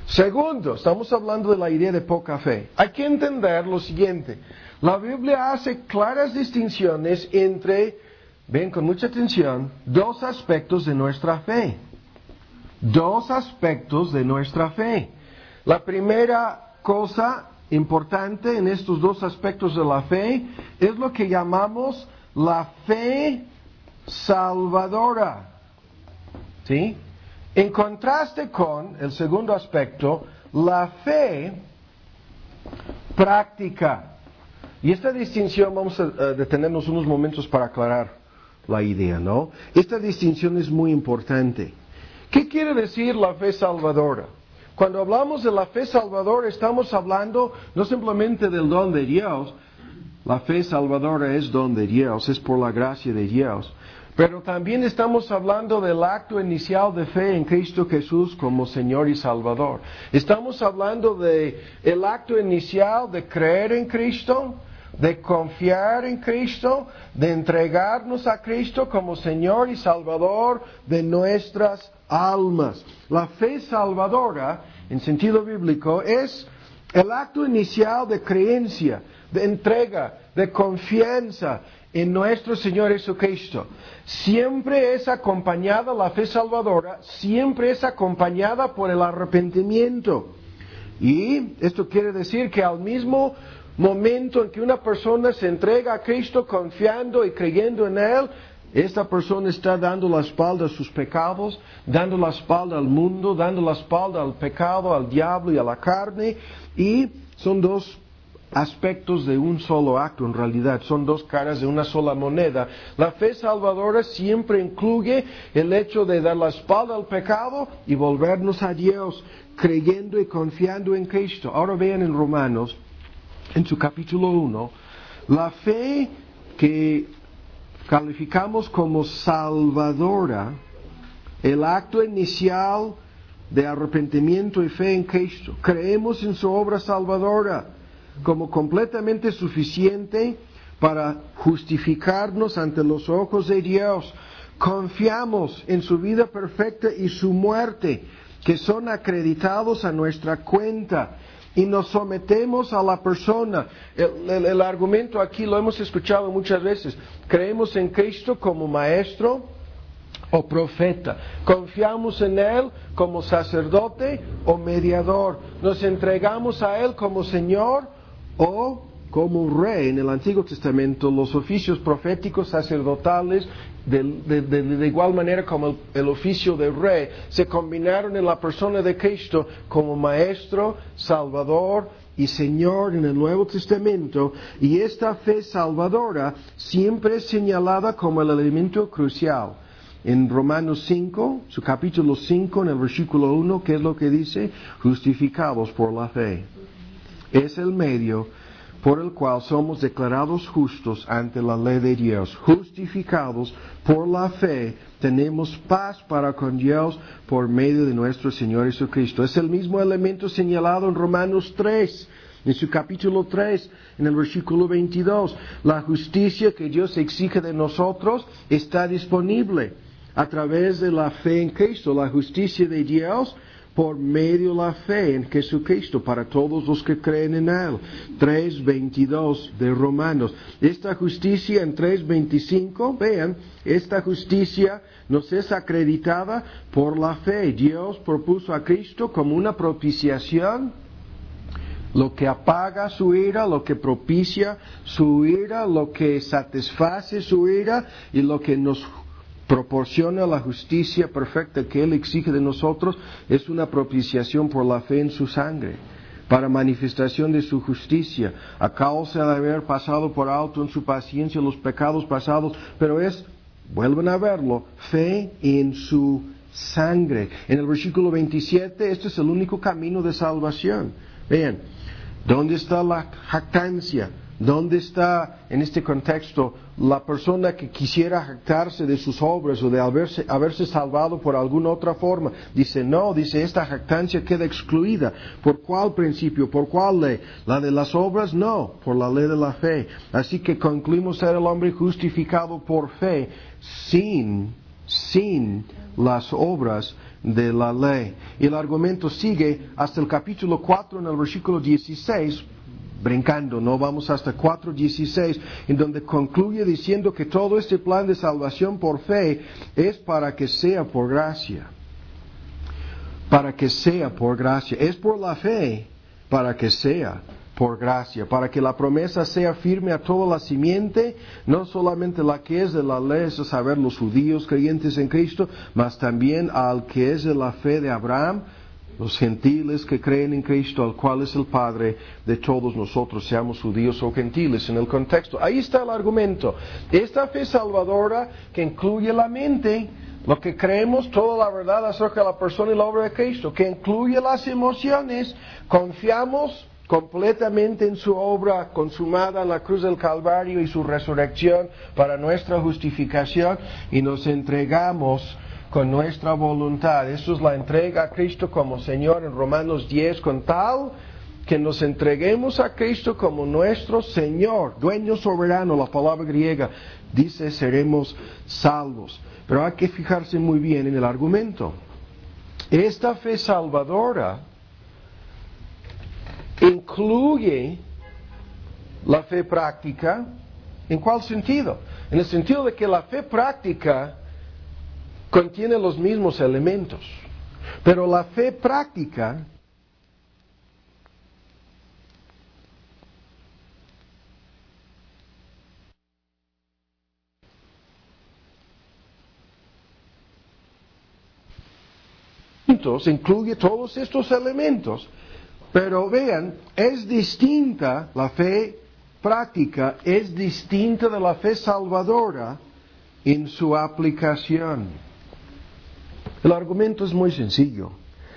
S1: Segundo, estamos hablando de la idea de poca fe. Hay que entender lo siguiente. La Biblia hace claras distinciones entre, ven con mucha atención, dos aspectos de nuestra fe. Dos aspectos de nuestra fe. La primera cosa importante en estos dos aspectos de la fe es lo que llamamos la fe salvadora. ¿Sí? En contraste con el segundo aspecto, la fe práctica. Y esta distinción vamos a detenernos unos momentos para aclarar la idea, ¿no? Esta distinción es muy importante. ¿Qué quiere decir la fe salvadora? Cuando hablamos de la fe salvadora estamos hablando no simplemente del don de Dios. La fe salvadora es don de Dios, es por la gracia de Dios. Pero también estamos hablando del acto inicial de fe en Cristo Jesús como Señor y Salvador. Estamos hablando de el acto inicial de creer en Cristo, de confiar en Cristo, de entregarnos a Cristo como Señor y Salvador de nuestras almas. La fe salvadora, en sentido bíblico, es el acto inicial de creencia, de entrega, de confianza en nuestro Señor Jesucristo. Siempre es acompañada, la fe salvadora, siempre es acompañada por el arrepentimiento. Y esto quiere decir que al mismo momento en que una persona se entrega a Cristo confiando y creyendo en Él, esta persona está dando la espalda a sus pecados, dando la espalda al mundo, dando la espalda al pecado, al diablo y a la carne. Y son dos aspectos de un solo acto, en realidad, son dos caras de una sola moneda. La fe salvadora siempre incluye el hecho de dar la espalda al pecado y volvernos a Dios, creyendo y confiando en Cristo. Ahora vean en Romanos, en su capítulo 1, la fe que calificamos como salvadora, el acto inicial de arrepentimiento y fe en Cristo. Creemos en su obra salvadora como completamente suficiente para justificarnos ante los ojos de Dios. Confiamos en su vida perfecta y su muerte, que son acreditados a nuestra cuenta. Y nos sometemos a la persona. El argumento aquí lo hemos escuchado muchas veces. Creemos en Cristo como maestro o profeta. Confiamos en Él como sacerdote o mediador. Nos entregamos a Él como Señor o como Rey. En el Antiguo Testamento los oficios proféticos sacerdotales de igual manera como el oficio de Rey se combinaron en la persona de Cristo como Maestro, Salvador y Señor en el Nuevo Testamento. Y esta fe salvadora siempre es señalada como el elemento crucial. En Romanos 5, su capítulo 5, en el versículo 1, ¿qué es lo que dice? Justificados por la fe. Es el medio por el cual somos declarados justos ante la ley de Dios. Justificados por la fe, tenemos paz para con Dios por medio de nuestro Señor Jesucristo. Es el mismo elemento señalado en Romanos 3, en su capítulo 3, en el versículo 22. La justicia que Dios exige de nosotros está disponible a través de la fe en Cristo. La justicia de Dios por medio de la fe en Jesucristo para todos los que creen en Él. 3:22 de Romanos. Esta justicia en 3:25, vean, esta justicia nos es acreditada por la fe. Dios propuso a Cristo como una propiciación, lo que apaga su ira, lo que propicia su ira, lo que satisface su ira y lo que nos proporciona la justicia perfecta que Él exige de nosotros, es una propiciación por la fe en su sangre, para manifestación de su justicia, a causa de haber pasado por alto en su paciencia los pecados pasados, pero vuelven a verlo, fe en su sangre. En el versículo 27, este es el único camino de salvación. Vean, ¿dónde está la jactancia? ¿Dónde está, en este contexto, la persona que quisiera jactarse de sus obras o de haberse salvado por alguna otra forma? Dice, no, dice, esta jactancia queda excluida. ¿Por cuál principio? ¿Por cuál ley? ¿La de las obras? No, por la ley de la fe. Así que concluimos ser el hombre justificado por fe sin las obras de la ley. Y el argumento sigue hasta el capítulo 4 en el versículo 16, brincando, no vamos hasta 4:16, en donde concluye diciendo que todo este plan de salvación por fe es para que sea por gracia. Para que sea por gracia. Es por la fe para que sea por gracia, para que la promesa sea firme a toda la simiente, no solamente la que es de la ley, es a saber, los judíos creyentes en Cristo, mas también al que es de la fe de Abraham, los gentiles que creen en Cristo, al cual es el Padre de todos nosotros, seamos judíos o gentiles, en el contexto. Ahí está el argumento. Esta fe salvadora que incluye la mente, lo que creemos, toda la verdad acerca de la persona y la obra de Cristo, que incluye las emociones, confiamos completamente en su obra consumada en la cruz del Calvario y su resurrección para nuestra justificación, y nos entregamos con nuestra voluntad. Eso es la entrega a Cristo como Señor en Romanos 10, con tal que nos entreguemos a Cristo como nuestro Señor, dueño soberano, la palabra griega dice seremos salvos. Pero hay que fijarse muy bien en el argumento. Esta fe salvadora incluye la fe práctica. ¿En cuál sentido? En el sentido de que la fe práctica contiene los mismos elementos, pero la fe práctica incluye todos estos elementos, pero vean, es distinta, la fe práctica es distinta de la fe salvadora en su aplicación. El argumento es muy sencillo.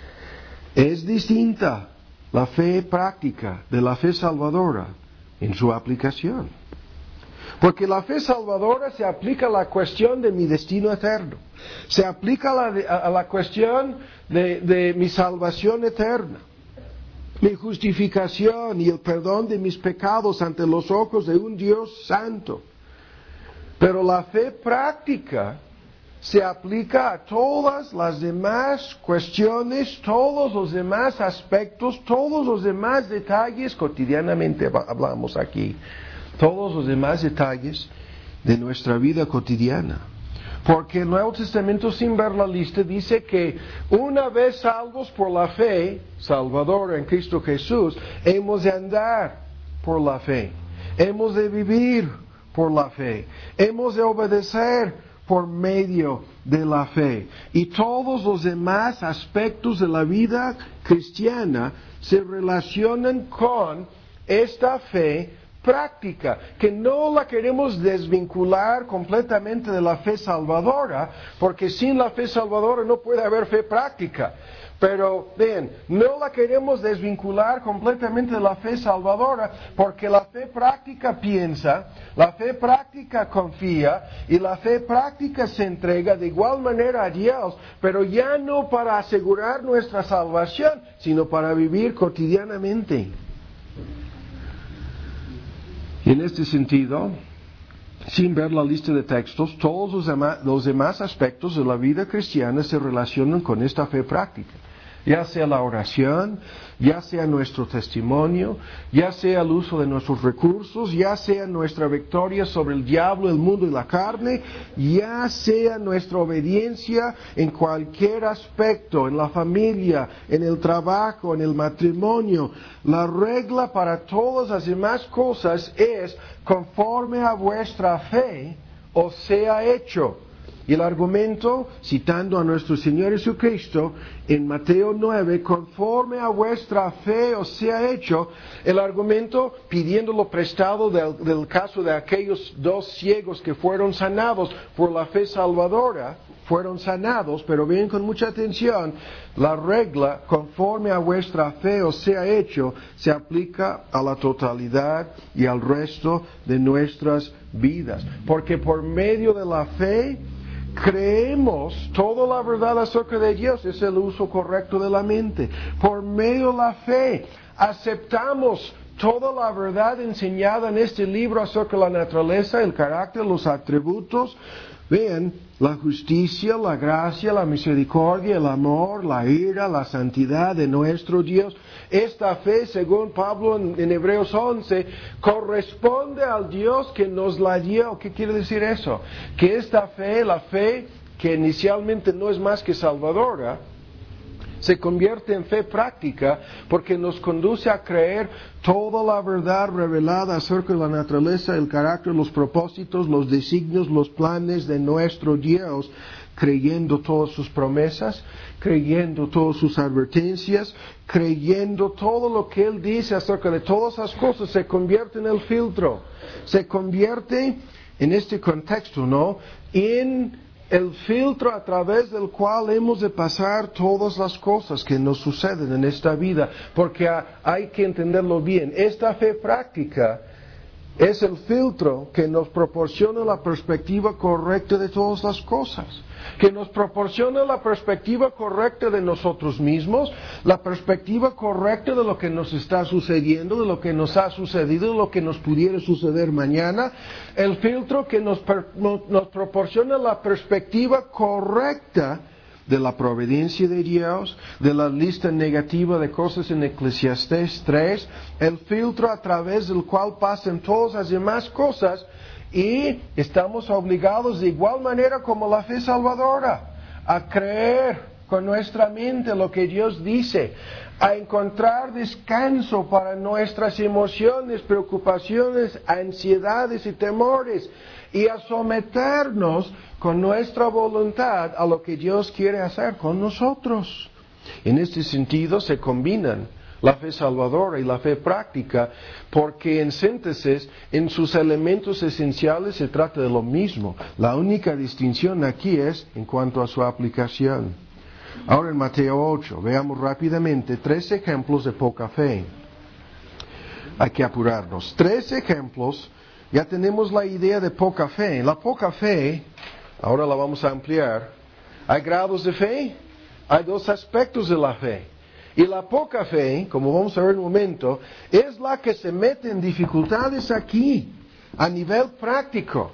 S1: Es distinta la fe práctica de la fe salvadora en su aplicación. Porque la fe salvadora se aplica a la cuestión de mi destino eterno. Se aplica a la cuestión de mi salvación eterna, mi justificación y el perdón de mis pecados ante los ojos de un Dios santo. Pero la fe práctica se aplica a todas las demás cuestiones, todos los demás aspectos, todos los demás detalles, cotidianamente hablamos aquí, todos los demás detalles de nuestra vida cotidiana. Porque el Nuevo Testamento, sin ver la lista, dice que una vez salvos por la fe salvadora en Cristo Jesús, hemos de andar por la fe, hemos de vivir por la fe, hemos de obedecer por medio de la fe. Y todos los demás aspectos de la vida cristiana se relacionan con esta fe práctica, que no la queremos desvincular completamente de la fe salvadora, porque sin la fe salvadora no puede haber fe práctica. Pero, ven, no la queremos desvincular completamente de la fe salvadora, porque la fe práctica piensa, la fe práctica confía, y la fe práctica se entrega de igual manera a Dios, pero ya no para asegurar nuestra salvación, sino para vivir cotidianamente. Y en este sentido, sin ver la lista de textos, todos los demás aspectos de la vida cristiana se relacionan con esta fe práctica. Ya sea la oración, ya sea nuestro testimonio, ya sea el uso de nuestros recursos, ya sea nuestra victoria sobre el diablo, el mundo y la carne, ya sea nuestra obediencia en cualquier aspecto, en la familia, en el trabajo, en el matrimonio. La regla para todas las demás cosas es conforme a vuestra fe os sea hecho. Y el argumento, citando a nuestro Señor Jesucristo, en Mateo 9, conforme a vuestra fe os sea hecho, el argumento pidiéndolo prestado del caso de aquellos dos ciegos que fueron sanados por la fe salvadora, fueron sanados, pero bien con mucha atención, la regla, conforme a vuestra fe os sea hecho, se aplica a la totalidad y al resto de nuestras vidas. Porque por medio de la fe, creemos toda la verdad acerca de Dios, es el uso correcto de la mente. Por medio de la fe, aceptamos toda la verdad enseñada en este libro acerca de la naturaleza, el carácter, los atributos. Vean, la justicia, la gracia, la misericordia, el amor, la ira, la santidad de nuestro Dios. Esta fe, según Pablo en Hebreos 11, corresponde al Dios que nos la dio. ¿Qué quiere decir eso? Que esta fe, la fe que inicialmente no es más que salvadora, se convierte en fe práctica porque nos conduce a creer toda la verdad revelada acerca de la naturaleza, el carácter, los propósitos, los designios, los planes de nuestro Dios, creyendo todas sus promesas, creyendo todas sus advertencias, creyendo todo lo que Él dice acerca de todas esas cosas, se convierte en el filtro, se convierte en este contexto, ¿no?, en el filtro a través del cual hemos de pasar todas las cosas que nos suceden en esta vida, porque hay que entenderlo bien. Esta fe práctica es el filtro que nos proporciona la perspectiva correcta de todas las cosas, que nos proporciona la perspectiva correcta de nosotros mismos, la perspectiva correcta de lo que nos está sucediendo, de lo que nos ha sucedido, de lo que nos pudiera suceder mañana, el filtro que nos proporciona la perspectiva correcta de la providencia de Dios, de la lista negativa de cosas en Eclesiastés 3, el filtro a través del cual pasan todas las demás cosas, y estamos obligados de igual manera como la fe salvadora a creer con nuestra mente lo que Dios dice, a encontrar descanso para nuestras emociones, preocupaciones, ansiedades y temores, y a someternos con nuestra voluntad a lo que Dios quiere hacer con nosotros. En este sentido se combinan la fe salvadora y la fe práctica, porque en síntesis, en sus elementos esenciales se trata de lo mismo. La única distinción aquí es en cuanto a su aplicación. Ahora en Mateo 8, veamos rápidamente 3 ejemplos de poca fe. Hay que apurarnos. 3 ejemplos, ya tenemos la idea de poca fe. La poca fe, ahora la vamos a ampliar. ¿Hay grados de fe? Hay 2 aspectos de la fe. Y la poca fe, como vamos a ver en un momento, es la que se mete en dificultades aquí, a nivel práctico.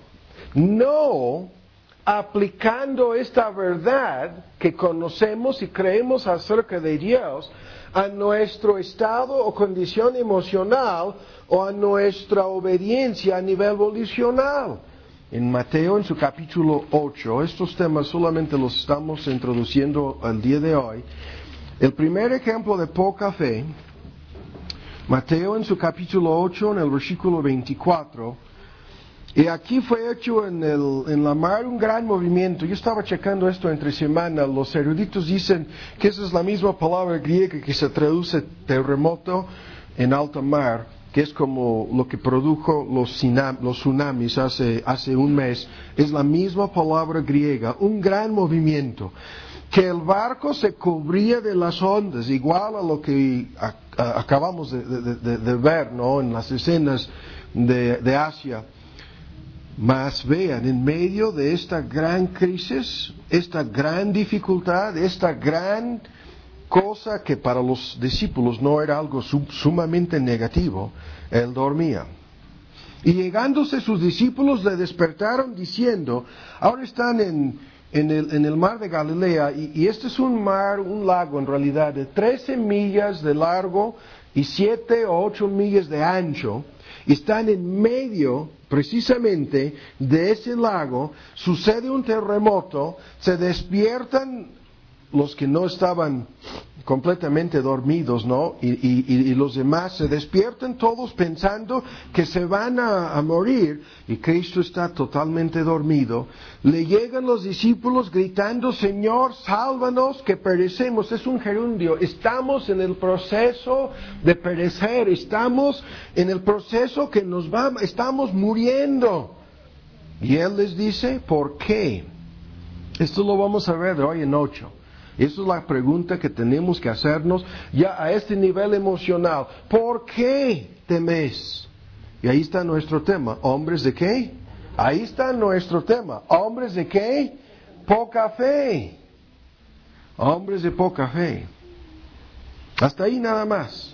S1: No aplicando esta verdad que conocemos y creemos acerca de Dios a nuestro estado o condición emocional o a nuestra obediencia a nivel volicional. En Mateo, en su capítulo 8, estos temas solamente los estamos introduciendo al día de hoy. El primer ejemplo de poca fe, Mateo en su capítulo 8, en el versículo 24, y aquí fue hecho en la mar un gran movimiento. Yo estaba checando esto entre semana, los eruditos dicen que esa es la misma palabra griega que se traduce terremoto en alta mar, que es como lo que produjo los tsunamis hace un mes, es la misma palabra griega, un gran movimiento. Que el barco se cubría de las ondas, igual a lo que acabamos de ver, ¿no?, en las escenas de Asia. Mas vean, en medio de esta gran crisis, esta gran dificultad, esta gran cosa que para los discípulos no era algo sumamente negativo, él dormía. Y llegándose sus discípulos le despertaron diciendo, ahora están en el mar de Galilea, y este es un lago en realidad de 13 millas de largo y 7 o 8 millas de ancho, y están en medio precisamente de ese lago, sucede un terremoto, se despiertan los que no estaban completamente dormidos, ¿no? Y los demás se despiertan todos pensando que se van a morir, y Cristo está totalmente dormido. Le llegan los discípulos gritando, Señor, sálvanos que perecemos. Es un gerundio, estamos en el proceso de perecer, estamos en el proceso que estamos muriendo. Y Él les dice, ¿por qué? Esto lo vamos a ver de hoy en 8. Esa es la pregunta que tenemos que hacernos ya a este nivel emocional. ¿Por qué teméis? Y ahí está nuestro tema. ¿Hombres de qué? Ahí está nuestro tema. ¿Hombres de qué? Poca fe. Hombres de poca fe. Hasta ahí nada más.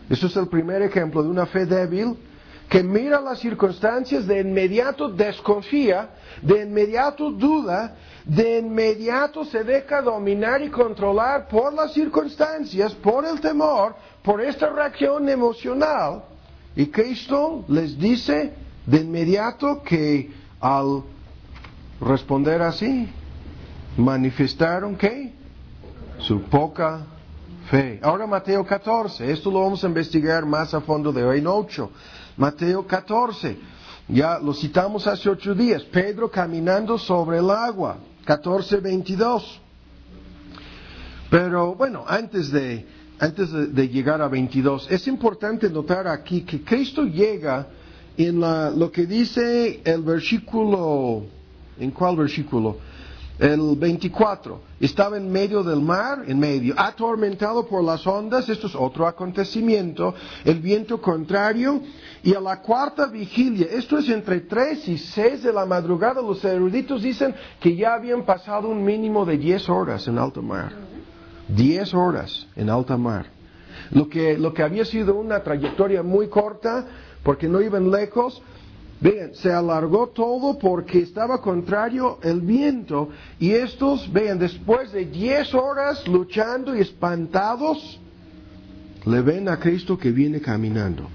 S1: Eso es el primer ejemplo de una fe débil que mira las circunstancias, de inmediato desconfía, de inmediato duda, de inmediato se deja dominar y controlar por las circunstancias, por el temor, por esta reacción emocional. Y Cristo les dice de inmediato que al responder así, manifestaron ¿qué? Su poca fe. Ahora Mateo 14, esto lo vamos a investigar más a fondo de hoy en 8. Mateo 14, ya lo citamos hace 8 días, Pedro caminando sobre el agua, 14:22. Pero bueno, antes de llegar a 22, es importante notar aquí que Cristo llega en lo que dice el versículo, ¿en cuál versículo? El 24, estaba en medio del mar, atormentado por las ondas, esto es otro acontecimiento, el viento contrario, y a la cuarta vigilia, esto es entre 3 y 6 de la madrugada, los eruditos dicen que ya habían pasado un mínimo de 10 horas en alta mar. 10 horas en alta mar. Lo que había sido una trayectoria muy corta, porque no iban lejos, vean, se alargó todo porque estaba contrario el viento. Y estos, vean, después de 10 horas luchando y espantados, le ven a Cristo que viene caminando.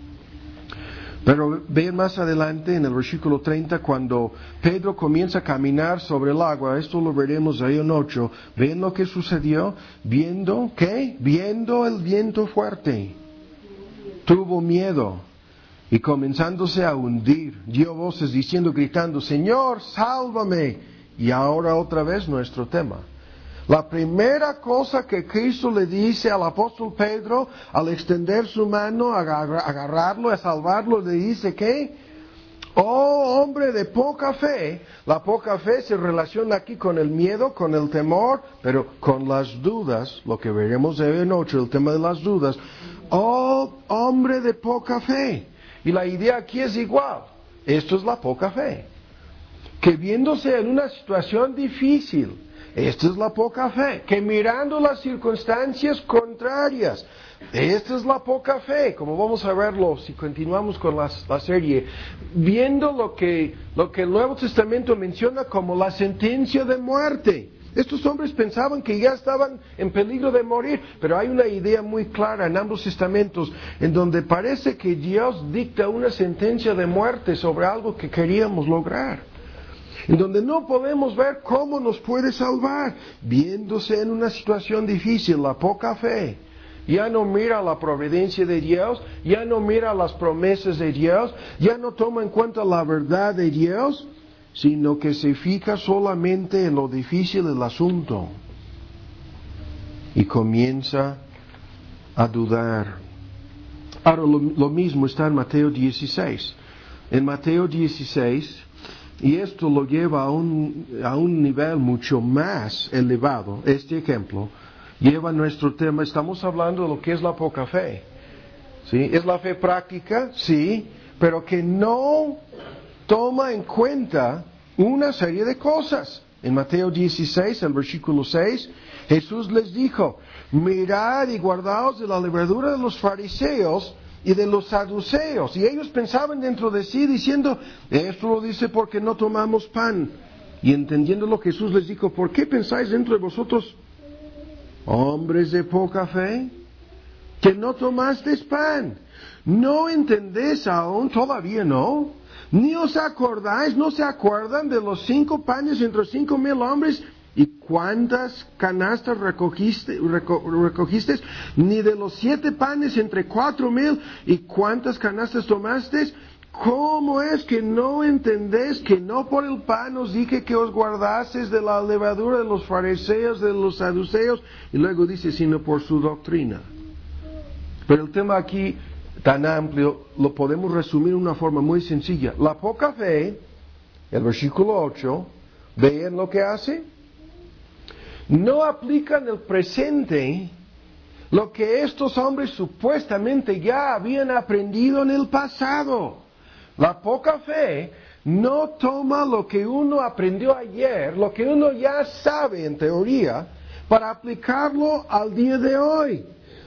S1: Pero vean más adelante en el versículo 30, cuando Pedro comienza a caminar sobre el agua, esto lo veremos ahí en 8, ven lo que sucedió, viendo el viento fuerte, tuvo miedo y comenzándose a hundir, dio voces diciendo, gritando, Señor, sálvame. Y ahora otra vez nuestro tema. La primera cosa que Cristo le dice al apóstol Pedro, al extender su mano, agarrarlo, a salvarlo, le dice que, oh hombre de poca fe, la poca fe se relaciona aquí con el miedo, con el temor, pero con las dudas, lo que veremos hoy en 8, el tema de las dudas, oh hombre de poca fe. Y la idea aquí es igual, esto es la poca fe, que viéndose en una situación difícil, esta es la poca fe, que mirando las circunstancias contrarias, esta es la poca fe, como vamos a verlo si continuamos con la serie, viendo lo que el Nuevo Testamento menciona como la sentencia de muerte. Estos hombres pensaban que ya estaban en peligro de morir, pero hay una idea muy clara en ambos testamentos, en donde parece que Dios dicta una sentencia de muerte sobre algo que queríamos lograr, en donde no podemos ver cómo nos puede salvar, viéndose en una situación difícil, la poca fe. Ya no mira la providencia de Dios, ya no mira las promesas de Dios, ya no toma en cuenta la verdad de Dios, sino que se fija solamente en lo difícil del asunto y comienza a dudar. Ahora lo mismo está en Mateo 16. En Mateo 16, y esto lo lleva a un nivel mucho más elevado, este ejemplo lleva nuestro tema, estamos hablando de lo que es la poca fe. ¿Sí? ¿Es la fe práctica? Sí, pero que no toma en cuenta una serie de cosas. En Mateo 16, el versículo 6, Jesús les dijo, mirad y guardaos de la levadura de los fariseos y de los saduceos. Y ellos pensaban dentro de sí diciendo, esto lo dice porque no tomamos pan. Y entendiéndolo Jesús les dijo, ¿por qué pensáis dentro de vosotros, hombres de poca fe, que no tomasteis pan? ¿No entendéis aún? ¿Todavía no? ¿Ni os acordáis, no se acuerdan de los 5 panes entre 5,000 hombres? ¿Y cuántas canastas recogisteis? ¿Ni de los 7 panes entre 4,000? ¿Y cuántas canastas tomasteis? ¿Cómo es que no entendéis que no por el pan os dije que os guardaseis de la levadura de los fariseos, de los saduceos? Y luego dice, sino por su doctrina. Pero el tema aquí, tan amplio, lo podemos resumir de una forma muy sencilla. La poca fe, el versículo 8, ¿ven lo que hace? No aplica en el presente lo que estos hombres supuestamente ya habían aprendido en el pasado. La poca fe no toma lo que uno aprendió ayer, lo que uno ya sabe en teoría, para aplicarlo al día de hoy.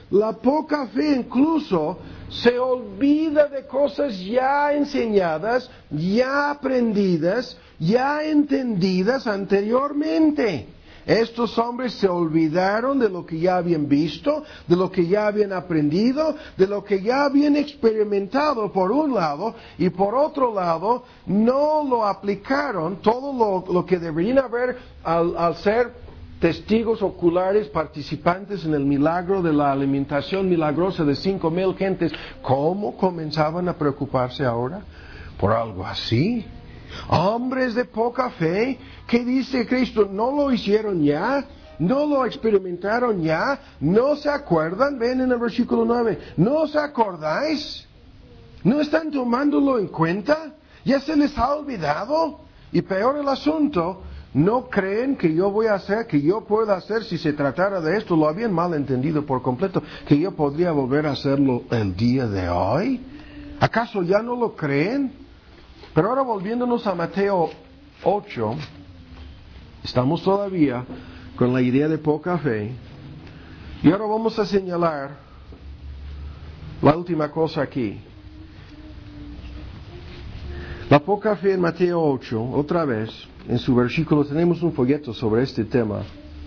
S1: la poca fe incluso se olvida de cosas ya enseñadas, ya aprendidas, ya entendidas anteriormente. Estos hombres se olvidaron de lo que ya habían visto, de lo que ya habían aprendido, de lo que ya habían experimentado por un lado, y por otro lado no lo aplicaron todo lo que deberían haber al ser testigos oculares, participantes en el milagro de la alimentación milagrosa de 5,000 gentes. ¿Cómo comenzaban a preocuparse ahora por algo así? Hombres de poca fe, ¿qué dice Cristo? ¿No lo hicieron ya? ¿No lo experimentaron ya? ¿No se acuerdan? Ven en el versículo 9. ¿No os acordáis? ¿No están tomándolo en cuenta? ¿Ya se les ha olvidado? Y peor el asunto, ¿no creen que yo voy a hacer, que yo pueda hacer si se tratara de esto? Lo habían mal entendido por completo, que yo podría volver a hacerlo el día de hoy. ¿Acaso ya no lo creen? Pero ahora volviéndonos a Mateo 8, estamos todavía con la idea de poca fe. Y ahora vamos a señalar la última cosa aquí. La poca fe en Mateo 8, otra vez, en su versículo, tenemos un folleto sobre este tema.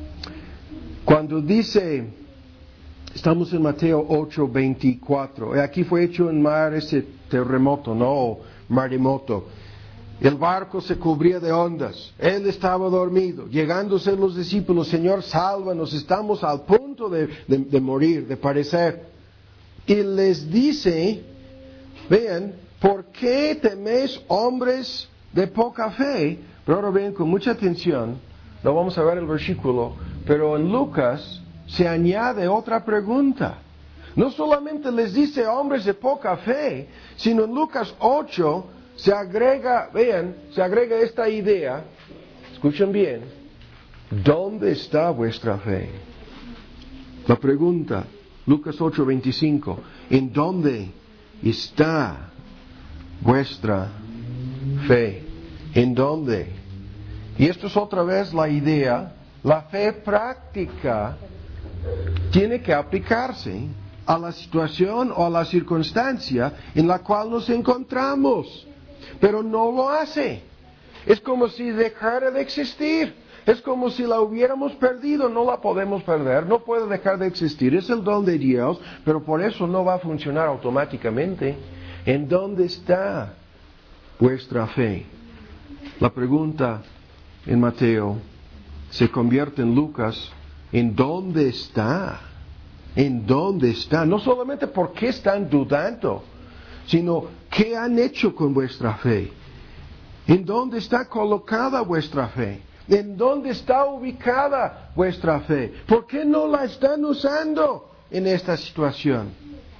S1: Cuando dice, estamos en Mateo 8, 24, aquí fue hecho en mar ese terremoto, ¿no? Maremoto. El barco se cubría de ondas. Él estaba dormido. Llegándose los discípulos, Señor, sálvanos, estamos al punto de morir, de perecer. Y les dice, vean, ¿por qué teméis hombres de poca fe? Pero ahora vean con mucha atención, no vamos a ver el versículo, pero en Lucas se añade otra pregunta. No solamente les dice hombres de poca fe, sino en Lucas 8 se agrega, vean, se agrega esta idea, escuchen bien, ¿dónde está vuestra fe? La pregunta, Lucas 8:25, ¿en dónde está vuestra fe? ¿En dónde? Y esto es otra vez la idea, la fe práctica tiene que aplicarse a la situación o a la circunstancia en la cual nos encontramos, pero no lo hace. Es como si dejara de existir, es como si la hubiéramos perdido. No la podemos perder, no puede dejar de existir, es el don de Dios, pero por eso no va a funcionar automáticamente. ¿En dónde está vuestra fe? La pregunta en Mateo se convierte en Lucas, ¿en dónde está? ¿En dónde está? No solamente por qué están dudando, sino qué han hecho con vuestra fe. ¿En dónde está colocada vuestra fe? ¿En dónde está ubicada vuestra fe? ¿Por qué no la están usando en esta situación?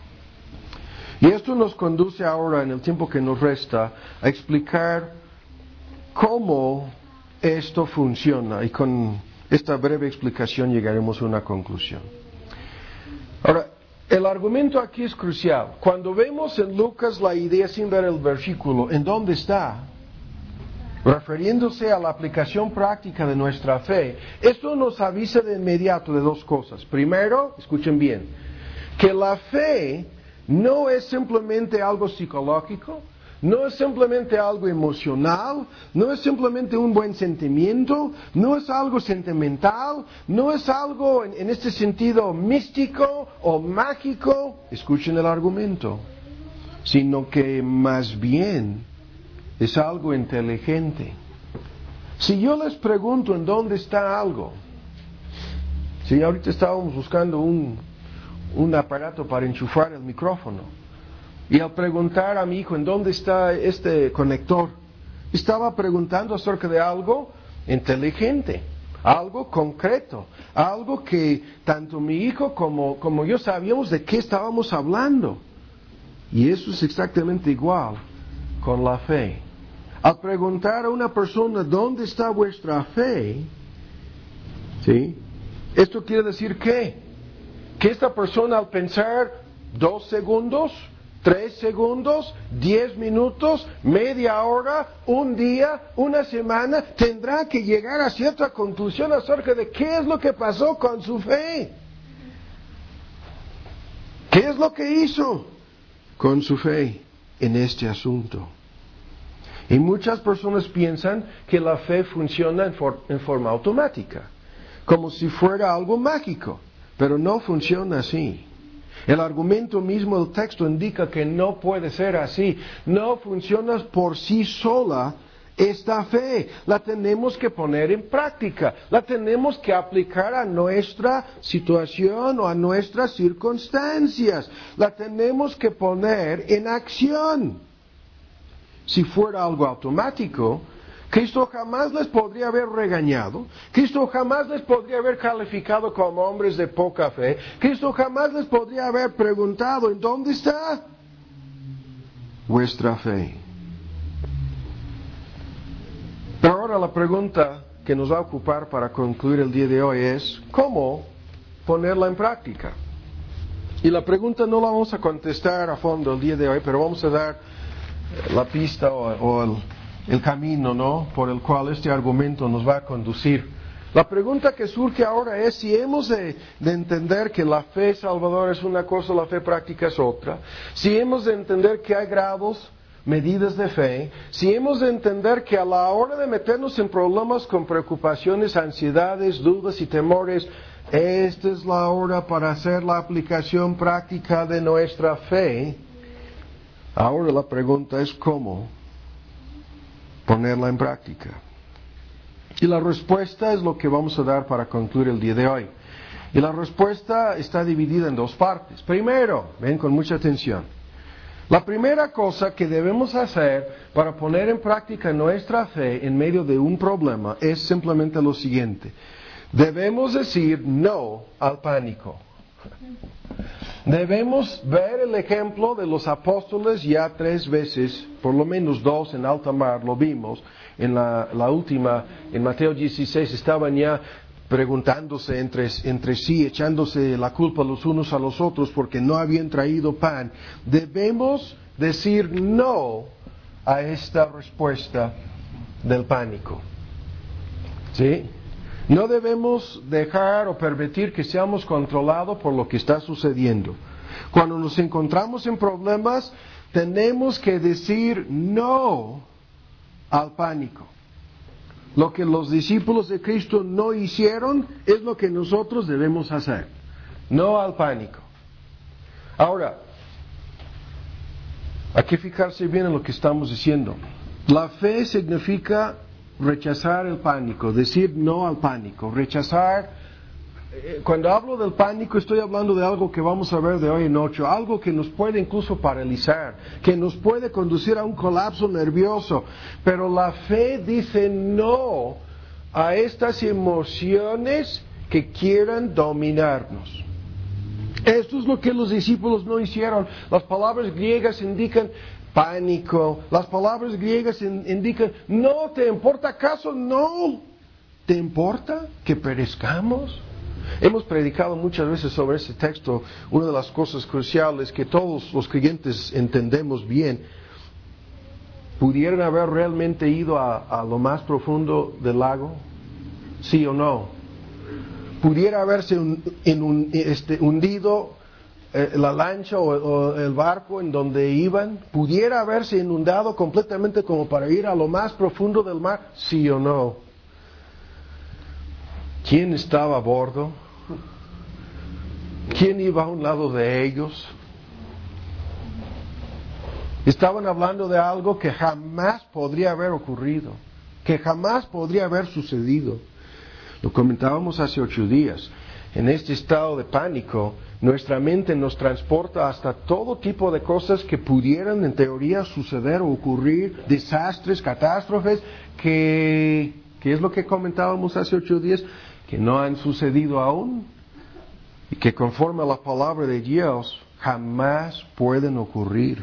S1: Y esto nos conduce ahora, en el tiempo que nos resta, a explicar cómo esto funciona. Y con esta breve explicación llegaremos a una conclusión. Ahora, el argumento aquí es crucial. Cuando vemos en Lucas la idea sin ver el versículo, ¿en dónde está? Refiriéndose a la aplicación práctica de nuestra fe, esto nos avisa de inmediato de dos cosas. Primero, escuchen bien, que la fe no es simplemente algo psicológico, no es simplemente algo emocional, no es simplemente un buen sentimiento, no es algo sentimental, no es algo en este sentido místico o mágico, escuchen el argumento, sino que más bien es algo inteligente. Si yo les pregunto en dónde está algo, si ahorita estábamos buscando un aparato para enchufar el micrófono, y al preguntar a mi hijo en dónde está este conector, estaba preguntando acerca de algo inteligente, algo concreto, algo que tanto mi hijo como yo sabíamos de qué estábamos hablando. Y eso es exactamente igual con la fe. Al preguntar a una persona dónde está vuestra fe, ¿sí? Esto quiere decir que esta persona al pensar 2 segundos, 3 segundos, 10 minutos, media hora, un día, una semana, tendrá que llegar a cierta conclusión acerca de qué es lo que pasó con su fe. ¿Qué es lo que hizo con su fe en este asunto? Y muchas personas piensan que la fe funciona en forma automática, como si fuera algo mágico, pero no funciona así. El argumento mismo del texto indica que no puede ser así. No funciona por sí sola esta fe. La tenemos que poner en práctica. La tenemos que aplicar a nuestra situación o a nuestras circunstancias. La tenemos que poner en acción. Si fuera algo automático, Cristo jamás les podría haber regañado, Cristo jamás les podría haber calificado como hombres de poca fe, Cristo jamás les podría haber preguntado, ¿en dónde está vuestra fe? Pero ahora la pregunta que nos va a ocupar para concluir el día de hoy es, ¿cómo ponerla en práctica? Y la pregunta no la vamos a contestar a fondo el día de hoy, pero vamos a dar la pista o el camino, ¿no?, por el cual este argumento nos va a conducir. La pregunta que surge ahora es si hemos de entender que la fe salvadora es una cosa, la fe práctica es otra, si hemos de entender que hay grados, medidas de fe, si hemos de entender que a la hora de meternos en problemas con preocupaciones, ansiedades, dudas y temores, esta es la hora para hacer la aplicación práctica de nuestra fe. Ahora la pregunta es ¿cómo ponerla en práctica? Y la respuesta es lo que vamos a dar para concluir el día de hoy. Y la respuesta está dividida en dos partes. Primero, ven con mucha atención. La primera cosa que debemos hacer para poner en práctica nuestra fe en medio de un problema es simplemente lo siguiente. Debemos decir no al pánico. Debemos ver el ejemplo de los apóstoles ya 3 veces, por lo menos 2 en alta mar, lo vimos. En la última, en Mateo 16, estaban ya preguntándose entre sí, echándose la culpa los unos a los otros porque no habían traído pan. Debemos decir no a esta respuesta del pánico. ¿Sí? No debemos dejar o permitir que seamos controlados por lo que está sucediendo. Cuando nos encontramos en problemas, tenemos que decir no al pánico. Lo que los discípulos de Cristo no hicieron es lo que nosotros debemos hacer. No al pánico. Ahora, hay que fijarse bien en lo que estamos diciendo. La fe significa rechazar el pánico, decir no al pánico, rechazar. Cuando hablo del pánico estoy hablando de algo que vamos a ver de hoy en 8, algo que nos puede incluso paralizar, que nos puede conducir a un colapso nervioso, pero la fe dice no a estas emociones que quieran dominarnos. Esto es lo que los discípulos no hicieron. Las palabras griegas indican pánico, las palabras griegas indican, ¿no te importa acaso? ¿No te importa que perezcamos? Hemos predicado muchas veces sobre ese texto. Una de las cosas cruciales que todos los creyentes entendemos bien, ¿pudieran haber realmente ido a lo más profundo del lago? ¿Sí o no? ¿Pudiera haberse hundido la lancha o el barco en donde iban? ¿Pudiera haberse inundado completamente como para ir a lo más profundo del mar? ¿Sí o no? ¿Quién estaba a bordo? ¿Quién iba a un lado de ellos? Estaban hablando de algo que jamás podría haber ocurrido, que jamás podría haber sucedido. Lo comentábamos hace 8 días. En este estado de pánico, nuestra mente nos transporta hasta todo tipo de cosas que pudieran en teoría suceder o ocurrir, desastres, catástrofes, que es lo que comentábamos hace 8 días, que no han sucedido aún y que conforme a la palabra de Dios jamás pueden ocurrir.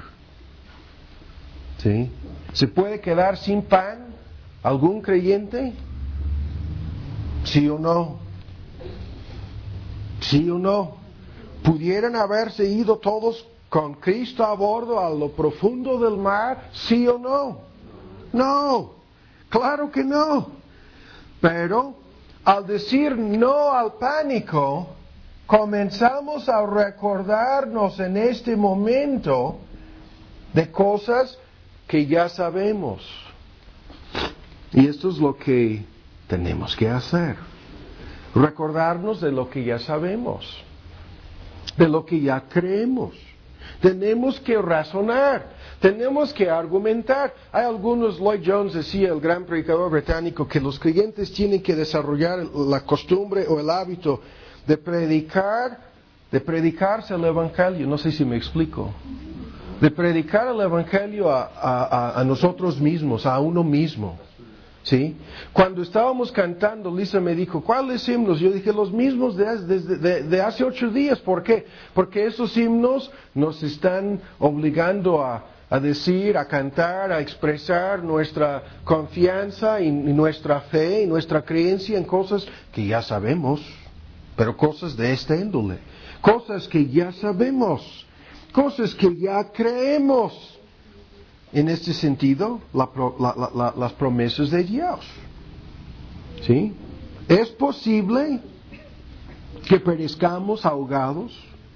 S1: ¿Sí? ¿Se puede quedar sin pan algún creyente? ¿Sí o no? ¿Sí o no? ¿Pudieran haberse ido todos con Cristo a bordo a lo profundo del mar? ¿Sí o no? No, claro que no. Pero al decir no al pánico, comenzamos a recordarnos en este momento de cosas que ya sabemos. Y esto es lo que tenemos que hacer. Recordarnos de lo que ya sabemos, de lo que ya creemos. Tenemos que razonar, tenemos que argumentar. Hay algunos, Lloyd Jones decía, el gran predicador británico, que los creyentes tienen que desarrollar la costumbre o el hábito de predicarse el Evangelio. No sé si me explico. De predicar el Evangelio a nosotros mismos, a uno mismo. ¿Sí? Cuando estábamos cantando, Lisa me dijo, ¿cuáles himnos? Yo dije, los mismos de hace 8 días. ¿Por qué? Porque esos himnos nos están obligando a decir, a cantar, a expresar nuestra confianza y nuestra fe y nuestra creencia en cosas que ya sabemos, pero cosas de esta índole, cosas que ya sabemos, cosas que ya creemos. En este sentido, las promesas de Dios. ¿Sí? ¿Es posible que perezcamos ahogados?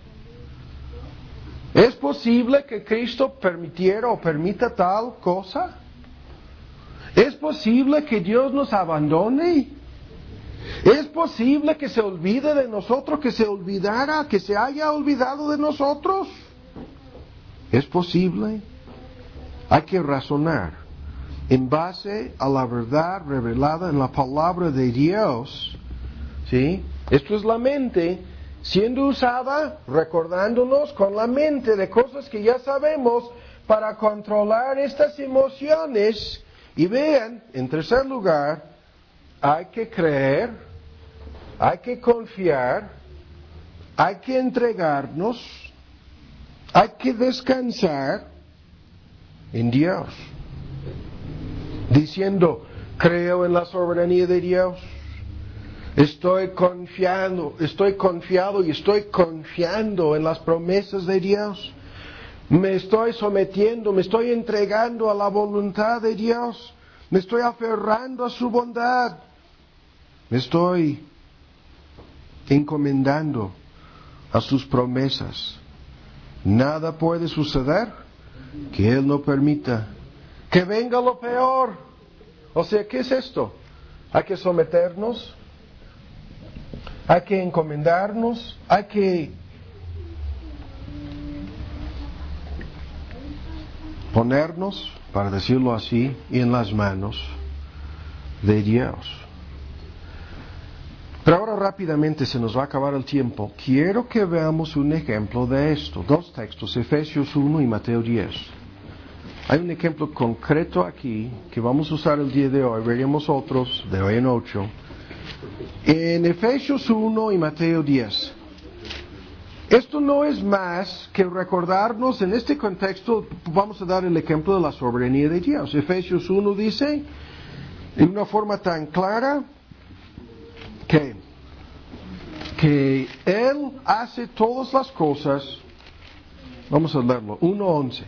S1: ¿Es posible que Cristo permitiera o permita tal cosa? ¿Es posible que Dios nos abandone? ¿Es posible que se olvide de nosotros, que se olvidara, que se haya olvidado de nosotros? ¿Es posible? Hay que razonar en base a la verdad revelada en la palabra de Dios. ¿Sí? Esto es la mente siendo usada, recordándonos con la mente de cosas que ya sabemos para controlar estas emociones. Y vean, en tercer lugar, hay que creer, hay que confiar, hay que entregarnos, hay que descansar en Dios, diciendo, creo en la soberanía de Dios, estoy confiado y estoy confiando en las promesas de Dios, me estoy sometiendo, me estoy entregando a la voluntad de Dios, me estoy aferrando a su bondad, me estoy encomendando a sus promesas. Nada puede suceder que Él no permita que venga lo peor. O sea, ¿qué es esto? Hay que someternos, hay que encomendarnos, hay que ponernos, para decirlo así, en las manos de Dios. Pero ahora rápidamente se nos va a acabar el tiempo. Quiero que veamos un ejemplo de esto. 2 textos, Efesios 1 y Mateo 10. Hay un ejemplo concreto aquí que vamos a usar el día de hoy. Veremos otros de hoy en 8. En Efesios 1 y Mateo 10. Esto no es más que recordarnos, en este contexto vamos a dar el ejemplo de la soberanía de Dios. Efesios 1 dice, en una forma tan clara, que Él hace todas las cosas. Vamos a leerlo, 1:11.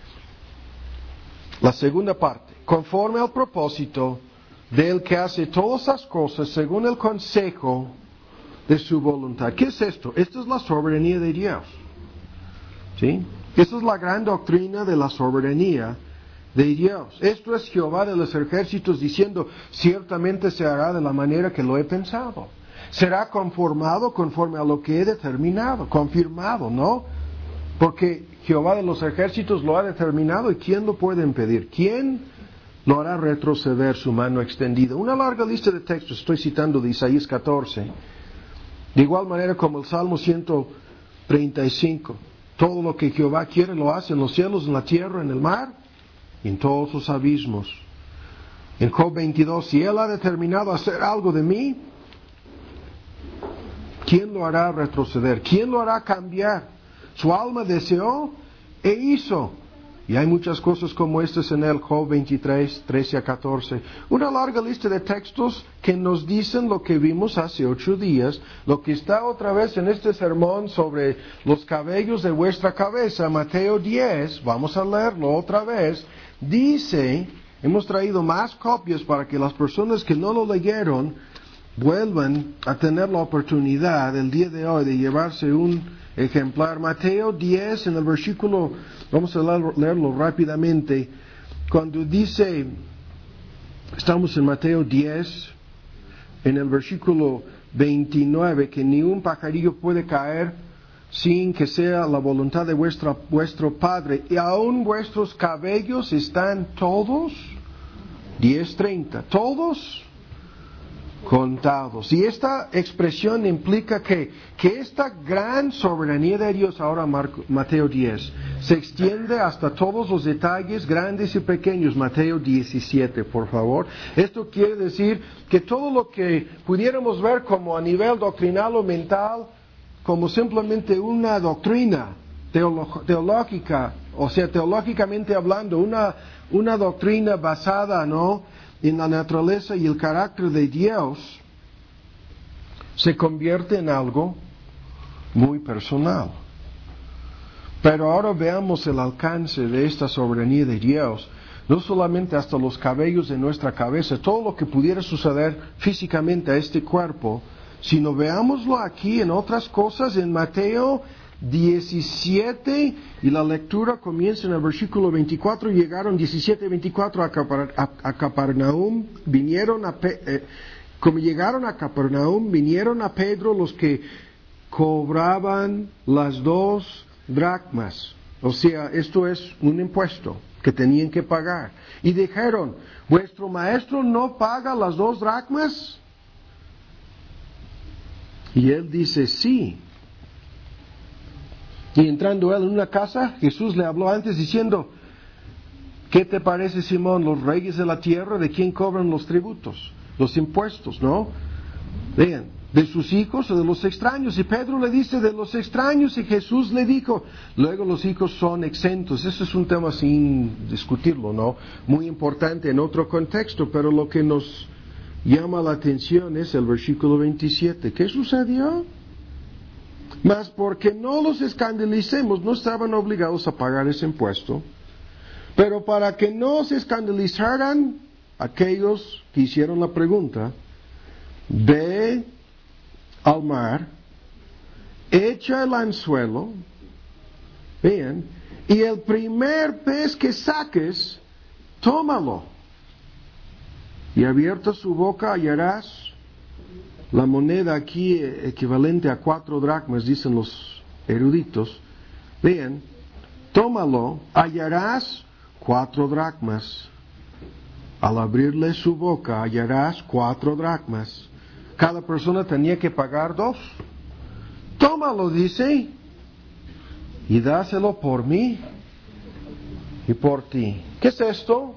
S1: La segunda parte, conforme al propósito del que hace todas las cosas según el consejo de su voluntad. ¿Qué es esto? Esta es la soberanía de Dios. ¿Sí? Esta es la gran doctrina de la soberanía de Dios. Esto es Jehová de los ejércitos diciendo, ciertamente se hará de la manera que lo he pensado. Será conformado conforme a lo que he determinado, confirmado, ¿no? Porque Jehová de los ejércitos lo ha determinado y ¿quién lo puede impedir? ¿Quién lo hará retroceder su mano extendida? Una larga lista de textos, estoy citando de Isaías 14. De igual manera como el Salmo 135. Todo lo que Jehová quiere lo hace en los cielos, en la tierra, en el mar y en todos sus abismos. En Job 22, si Él ha determinado hacer algo de mí, ¿quién lo hará retroceder? ¿Quién lo hará cambiar? Su alma deseó e hizo. Y hay muchas cosas como estas en el Job 23, 13 a 14. Una larga lista de textos que nos dicen lo que vimos hace 8 días, lo que está otra vez en este sermón sobre los cabellos de vuestra cabeza, Mateo 10, vamos a leerlo otra vez. Dice, hemos traído más copias para que las personas que no lo leyeron vuelvan a tener la oportunidad el día de hoy de llevarse un ejemplar. Mateo 10, en el versículo, vamos a leerlo rápidamente, cuando dice, estamos en Mateo 10, en el versículo 29, que ni un pajarillo puede caer sin que sea la voluntad de vuestro Padre, y aún vuestros cabellos están todos, 10:30, todos contados. Y esta expresión implica que esta gran soberanía de Dios, ahora Mateo 10, se extiende hasta todos los detalles grandes y pequeños. Mateo 17, por favor. Esto quiere decir que todo lo que pudiéramos ver como a nivel doctrinal o mental, como simplemente una doctrina teológica, o sea, teológicamente hablando, una doctrina basada, ¿no?, en la naturaleza y el carácter de Dios, se convierte en algo muy personal. Pero ahora veamos el alcance de esta soberanía de Dios, no solamente hasta los cabellos de nuestra cabeza, todo lo que pudiera suceder físicamente a este cuerpo, sino veámoslo aquí en otras cosas, en Mateo 17, y la lectura comienza en el versículo 24. Llegaron 17:24 a Capernaum, como llegaron a Capernaum, vinieron a Pedro los que cobraban las 2 dracmas, o sea, esto es un impuesto que tenían que pagar, y dijeron, ¿vuestro maestro no paga las 2 dracmas? Y él dice, sí. Y entrando él en una casa, Jesús le habló antes diciendo, ¿qué te parece, Simón? Los reyes de la tierra, ¿de quién cobran los tributos? Los impuestos, ¿no? Vean, ¿de sus hijos o de los extraños? Y Pedro le dice, de los extraños, y Jesús le dijo, luego los hijos son exentos. Eso es un tema sin discutirlo, ¿no? Muy importante en otro contexto, pero lo que nos llama la atención es el versículo 27. ¿Qué sucedió? Mas porque no los escandalicemos, no estaban obligados a pagar ese impuesto, pero para que no se escandalizaran aquellos que hicieron la pregunta, ve al mar, echa el anzuelo, vean, y el primer pez que saques, tómalo, y abierta su boca hallarás la moneda aquí equivalente a 4 dracmas, dicen los eruditos. Vean, tómalo, hallarás 4 dracmas. Al abrirle su boca hallarás 4 dracmas. Cada persona tenía que pagar 2. Tómalo, dice, y dáselo por mí y por ti. ¿Qué es esto?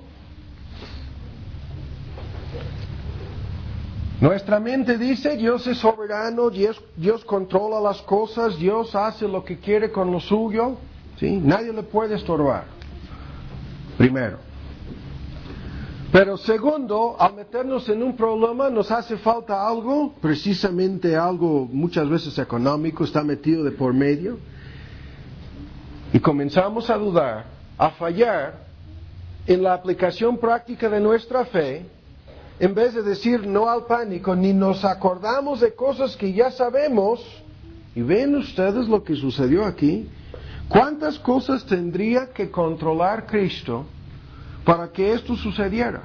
S1: Nuestra mente dice, Dios es soberano, Dios controla las cosas, Dios hace lo que quiere con lo suyo, ¿sí? Nadie le puede estorbar, primero. Pero segundo, al meternos en un problema nos hace falta algo, precisamente algo muchas veces económico, está metido de por medio, y comenzamos a dudar, a fallar en la aplicación práctica de nuestra fe. En vez de decir no al pánico, ni nos acordamos de cosas que ya sabemos. Y ven ustedes lo que sucedió aquí. ¿Cuántas cosas tendría que controlar Cristo para que esto sucediera?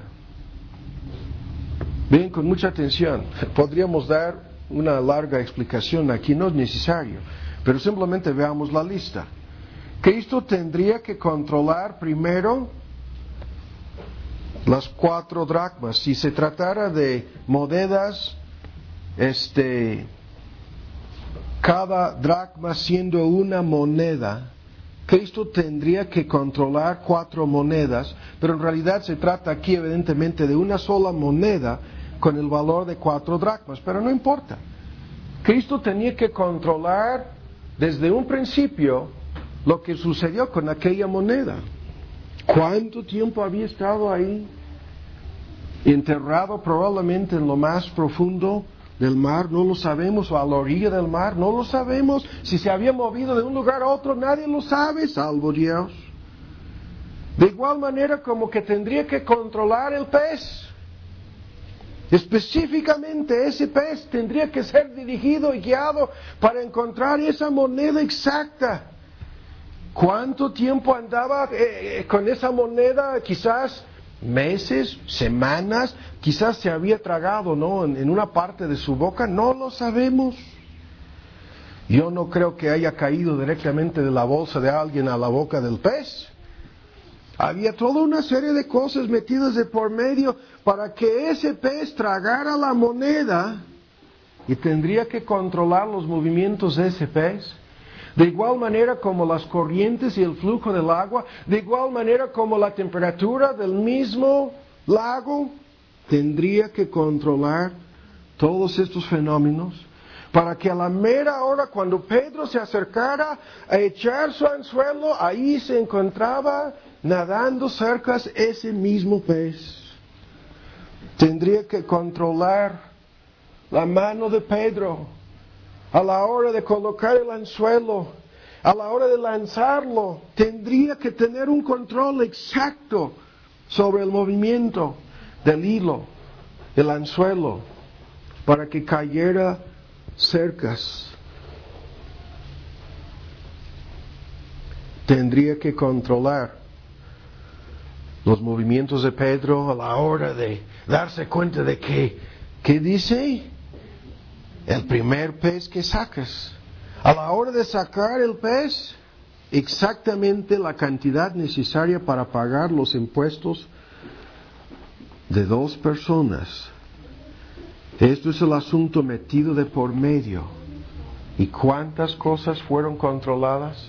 S1: Ven con mucha atención. Podríamos dar una larga explicación aquí, no es necesario. Pero simplemente veamos la lista. Cristo tendría que controlar primero las 4 dracmas. Si se tratara de monedas, cada dracma siendo una moneda, Cristo tendría que controlar 4 monedas, pero en realidad se trata aquí evidentemente de una sola moneda con el valor de 4 dracmas, pero no importa. Cristo tenía que controlar desde un principio lo que sucedió con aquella moneda. ¿Cuánto tiempo había estado ahí? Enterrado probablemente en lo más profundo del mar, no lo sabemos, o a la orilla del mar, no lo sabemos. Si se había movido de un lugar a otro, nadie lo sabe, salvo Dios. De igual manera como que tendría que controlar el pez. Específicamente ese pez tendría que ser dirigido y guiado para encontrar esa moneda exacta. ¿Cuánto tiempo andaba con esa moneda? Quizás meses, semanas, quizás se había tragado, ¿no? En una parte de su boca, no lo sabemos. Yo no creo que haya caído directamente de la bolsa de alguien a la boca del pez. Había toda una serie de cosas metidas de por medio para que ese pez tragara la moneda, y tendría que controlar los movimientos de ese pez. De igual manera como las corrientes y el flujo del agua, de igual manera como la temperatura del mismo lago, tendría que controlar todos estos fenómenos para que a la mera hora, cuando Pedro se acercara a echar su anzuelo, ahí se encontraba nadando cerca ese mismo pez. Tendría que controlar la mano de Pedro a la hora de colocar el anzuelo, a la hora de lanzarlo. Tendría que tener un control exacto sobre el movimiento del hilo, el anzuelo, para que cayera cercas. Tendría que controlar los movimientos de Pedro a la hora de darse cuenta de que, ¿qué dice? El primer pez que sacas. A la hora de sacar el pez, exactamente la cantidad necesaria para pagar los impuestos de 2 personas. Esto es el asunto metido de por medio. ¿Y cuántas cosas fueron controladas?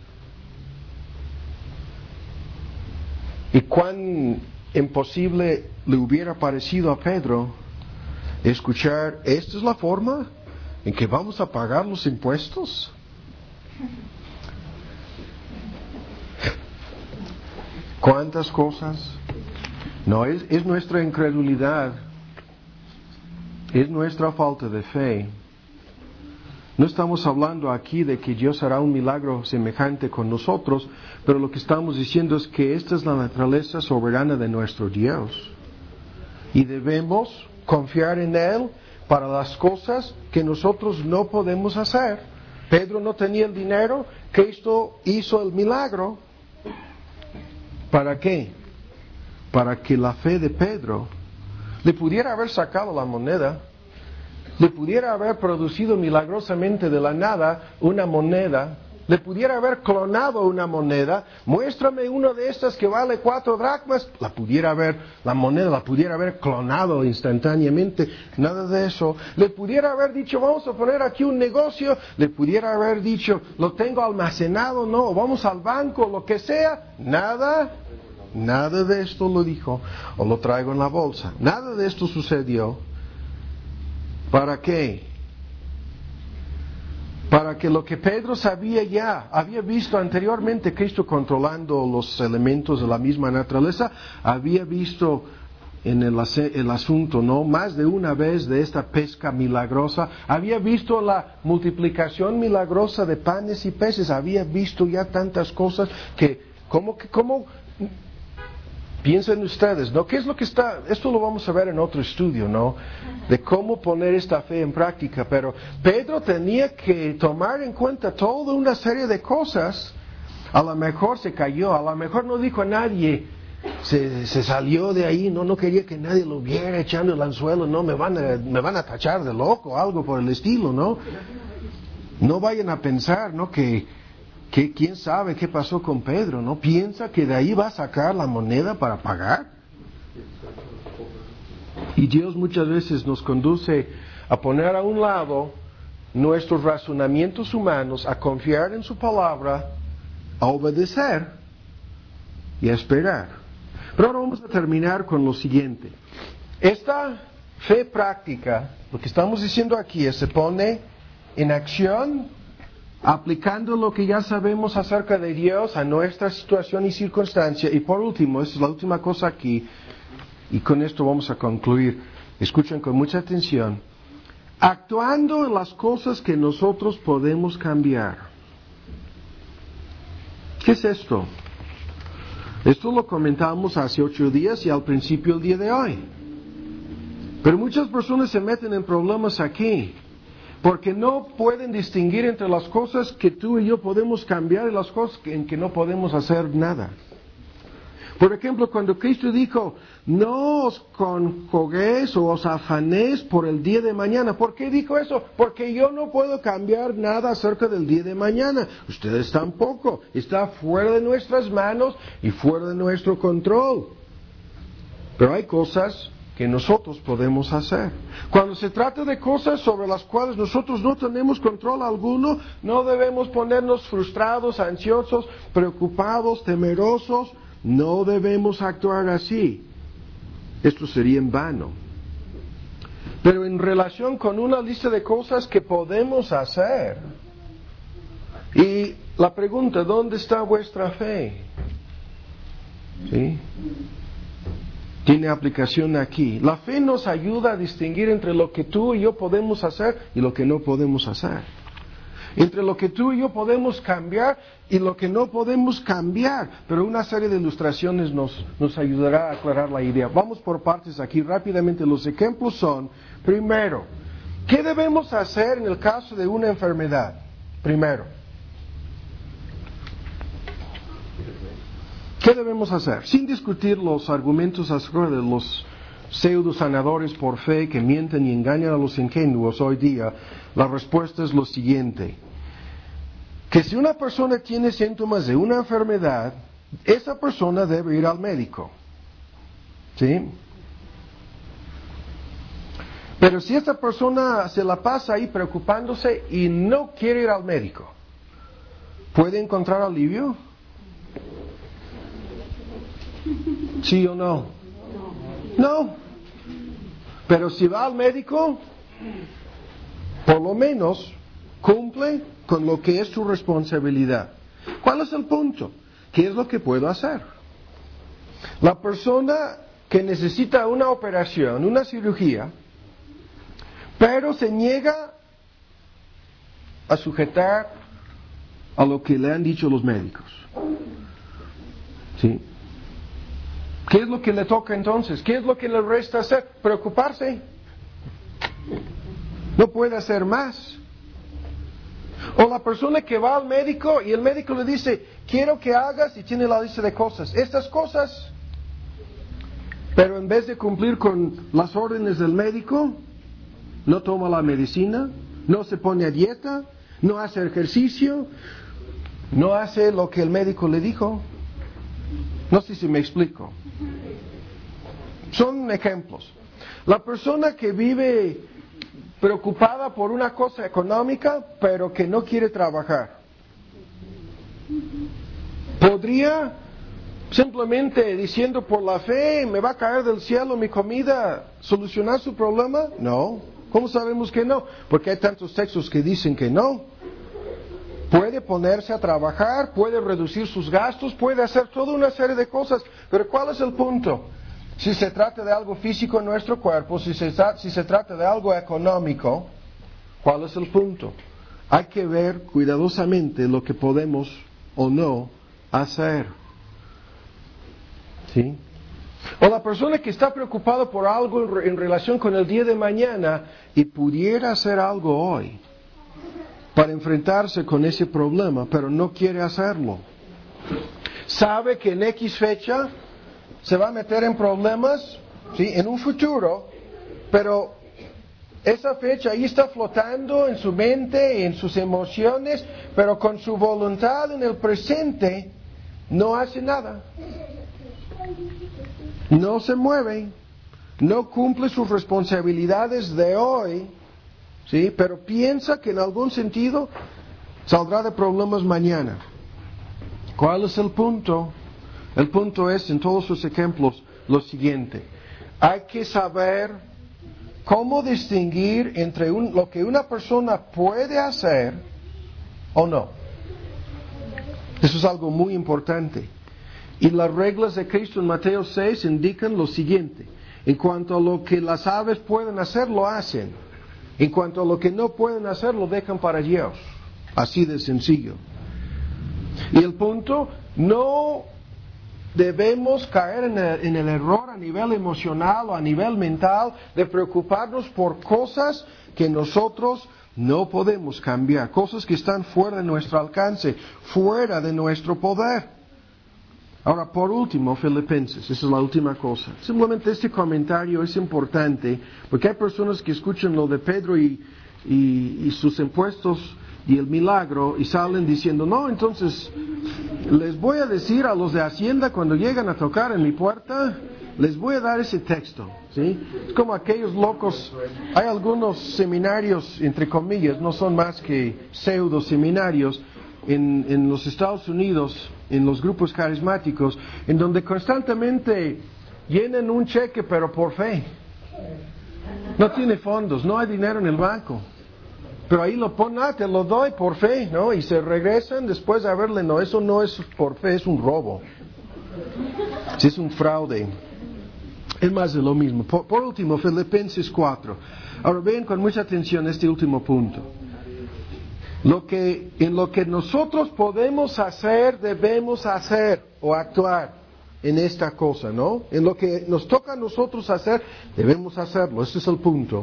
S1: ¿Y cuán imposible le hubiera parecido a Pedro escuchar, esta es la forma en que vamos a pagar los impuestos? ¿Cuántas cosas? No, es nuestra incredulidad, es nuestra falta de fe. No estamos hablando aquí de que Dios hará un milagro semejante con nosotros, pero lo que estamos diciendo es que esta es la naturaleza soberana de nuestro Dios. Y debemos confiar en Él para las cosas que nosotros no podemos hacer. Pedro no tenía el dinero, Cristo hizo el milagro. ¿Para qué? Para que la fe de Pedro le pudiera haber sacado la moneda, le pudiera haber producido milagrosamente de la nada una moneda, le pudiera haber clonado una moneda. Muéstrame una de estas que vale 4 dracmas, la moneda la pudiera haber clonado instantáneamente. Nada de eso. Le pudiera haber dicho, vamos a poner aquí un negocio, le pudiera haber dicho, lo tengo almacenado, no, vamos al banco, lo que sea. Nada de esto lo dijo, o lo traigo en la bolsa. Nada de esto sucedió. ¿Para qué? Para que lo que Pedro sabía ya, había visto anteriormente Cristo controlando los elementos de la misma naturaleza, había visto en el asunto, ¿no? Más de una vez de esta pesca milagrosa, había visto la multiplicación milagrosa de panes y peces, había visto ya tantas cosas que, ¿cómo? Piensen ustedes, ¿no? ¿Qué es lo que está? Esto lo vamos a ver en otro estudio, ¿no? De cómo poner esta fe en práctica. Pero Pedro tenía que tomar en cuenta toda una serie de cosas. A lo mejor se cayó, a lo mejor no dijo a nadie, se salió de ahí, no quería que nadie lo viera echando el anzuelo, no, me van a tachar de loco, algo por el estilo, ¿no? No vayan a pensar, ¿no? Que quién sabe qué pasó con Pedro, ¿no? Piensa que de ahí va a sacar la moneda para pagar. Y Dios muchas veces nos conduce a poner a un lado nuestros razonamientos humanos, a confiar en su palabra, a obedecer y a esperar. Pero ahora vamos a terminar con lo siguiente. Esta fe práctica, lo que estamos diciendo aquí, se pone en acción aplicando lo que ya sabemos acerca de Dios a nuestra situación y circunstancia. Y por último, esta es la última cosa aquí, y con esto vamos a concluir. Escuchen con mucha atención. Actuando en las cosas que nosotros podemos cambiar. ¿Qué es esto? Esto lo comentamos hace 8 días y al principio del día de hoy. Pero muchas personas se meten en problemas aquí, porque no pueden distinguir entre las cosas que tú y yo podemos cambiar y las cosas en que no podemos hacer nada. Por ejemplo, cuando Cristo dijo, no os conjuguéis o os afanéis por el día de mañana. ¿Por qué dijo eso? Porque yo no puedo cambiar nada acerca del día de mañana. Ustedes tampoco. Está fuera de nuestras manos y fuera de nuestro control. Pero hay cosas que nosotros podemos hacer. Cuando se trata de cosas sobre las cuales nosotros no tenemos control alguno, no debemos ponernos frustrados, ansiosos, preocupados, temerosos. No debemos actuar así. Esto sería en vano. Pero en relación con una lista de cosas que podemos hacer, y la pregunta, ¿dónde está vuestra fe? ¿Sí? Tiene aplicación aquí. La fe nos ayuda a distinguir entre lo que tú y yo podemos hacer y lo que no podemos hacer. Entre lo que tú y yo podemos cambiar y lo que no podemos cambiar. Pero una serie de ilustraciones nos ayudará a aclarar la idea. Vamos por partes aquí rápidamente. Los ejemplos son, primero, ¿qué debemos hacer en el caso de una enfermedad? Primero, ¿qué debemos hacer? Sin discutir los argumentos acerca de los pseudo sanadores por fe que mienten y engañan a los ingenuos hoy día, la respuesta es lo siguiente: que si una persona tiene síntomas de una enfermedad, esa persona debe ir al médico. ¿Sí? Pero si esa persona se la pasa ahí preocupándose y no quiere ir al médico, ¿puede encontrar alivio? ¿Sí o no? No. Pero si va al médico, por lo menos cumple con lo que es su responsabilidad. ¿Cuál es el punto? ¿Qué es lo que puedo hacer? La persona que necesita una operación, una cirugía, pero se niega a sujetar a lo que le han dicho los médicos. ¿Sí? ¿Qué es lo que le toca entonces? ¿Qué es lo que le resta hacer? Preocuparse. No puede hacer más. O la persona que va al médico y el médico le dice, quiero que hagas, y tiene la lista de cosas. Estas cosas. Pero en vez de cumplir con las órdenes del médico, no toma la medicina, no se pone a dieta, no hace ejercicio, no hace lo que el médico le dijo. No sé si me explico. Son ejemplos. La persona que vive preocupada por una cosa económica, pero que no quiere trabajar, ¿podría simplemente diciendo por la fe, me va a caer del cielo mi comida, solucionar su problema? No. ¿Cómo sabemos que no? Porque hay tantos textos que dicen que no. Puede ponerse a trabajar, puede reducir sus gastos, puede hacer toda una serie de cosas. Pero ¿cuál es el punto? Si se trata de algo físico en nuestro cuerpo, si se trata de algo económico, ¿cuál es el punto? Hay que ver cuidadosamente lo que podemos o no hacer. ¿Sí? O la persona que está preocupada por algo en relación con el día de mañana y pudiera hacer algo hoy para enfrentarse con ese problema, pero no quiere hacerlo. Sabe que en X fecha se va a meter en problemas, ¿sí?, en un futuro, pero esa fecha ahí está flotando en su mente, en sus emociones, pero con su voluntad en el presente no hace nada. No se mueve, no cumple sus responsabilidades de hoy, ¿sí?, pero piensa que en algún sentido saldrá de problemas mañana. ¿Cuál es el punto? El punto es, en todos sus ejemplos, lo siguiente: hay que saber cómo distinguir entre lo que una persona puede hacer o no. Eso es algo muy importante. Y las reglas de Cristo en Mateo 6 indican lo siguiente: en cuanto a lo que las aves pueden hacer, lo hacen. En cuanto a lo que no pueden hacer, lo dejan para Dios. Así de sencillo. Y el punto, no debemos caer en el error a nivel emocional o a nivel mental de preocuparnos por cosas que nosotros no podemos cambiar, cosas que están fuera de nuestro alcance, fuera de nuestro poder. Ahora, por último, Filipenses, esa es la última cosa. Simplemente este comentario es importante porque hay personas que escuchan lo de Pedro y sus impuestos y el milagro y salen diciendo, no, entonces les voy a decir a los de Hacienda cuando llegan a tocar en mi puerta, les voy a dar ese texto, ¿sí? Es como aquellos locos, hay algunos seminarios, entre comillas, no son más que pseudo seminarios en los Estados Unidos, en los grupos carismáticos, en donde constantemente llenan un cheque pero por fe. No tiene fondos, no hay dinero en el banco. Pero ahí lo ponen, te lo doy por fe, ¿no? Y se regresan después de haberle, no, eso no es por fe, es un robo. Es un fraude. Es más de lo mismo. Por último, Filipenses 4. Ahora ven con mucha atención este último punto. En lo que nosotros podemos hacer, debemos hacer o actuar en esta cosa, ¿no? En lo que nos toca a nosotros hacer, debemos hacerlo. Ese es el punto.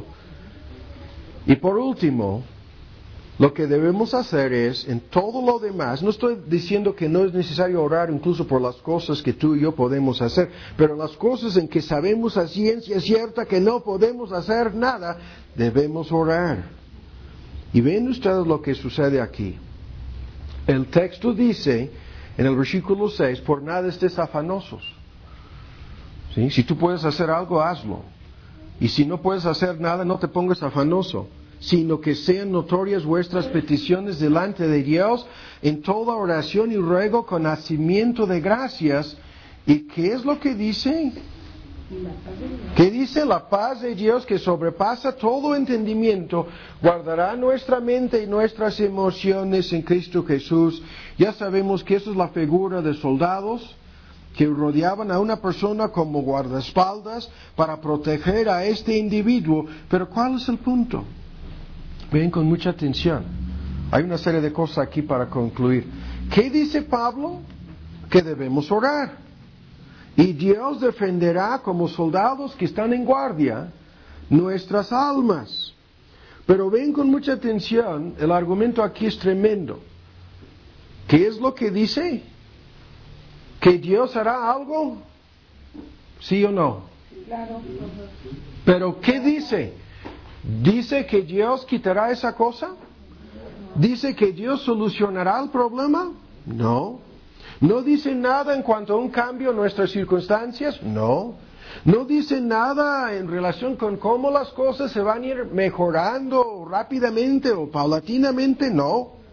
S1: Y por último, lo que debemos hacer es, en todo lo demás, no estoy diciendo que no es necesario orar incluso por las cosas que tú y yo podemos hacer, pero las cosas en que sabemos a ciencia cierta que no podemos hacer nada, debemos orar. Y ven ustedes lo que sucede aquí. El texto dice, en el versículo 6, por nada estés afanosos. ¿Sí? Si tú puedes hacer algo, hazlo. Y si no puedes hacer nada, no te pongas afanoso, sino que sean notorias vuestras peticiones delante de Dios en toda oración y ruego con hacimiento de gracias. ¿Y qué es lo que dice? ¿Qué dice? La paz de Dios que sobrepasa todo entendimiento, guardará nuestra mente y nuestras emociones en Cristo Jesús. Ya sabemos que eso es la figura de soldados que rodeaban a una persona como guardaespaldas para proteger a este individuo. Pero ¿cuál es el punto? Ven con mucha atención. Hay una serie de cosas aquí para concluir. ¿Qué dice Pablo? Que debemos orar. Y Dios defenderá como soldados que están en guardia nuestras almas. Pero ven con mucha atención, el argumento aquí es tremendo. ¿Qué es lo que dice? ¿Que Dios hará algo? ¿Sí o no?
S2: Claro.
S1: Pero ¿qué dice? ¿Dice que Dios quitará esa cosa? ¿Dice que Dios solucionará el problema? No. ¿No dice nada en cuanto a un cambio en nuestras circunstancias? No. ¿No dice nada en relación con cómo las cosas se van a ir mejorando rápidamente o paulatinamente? No.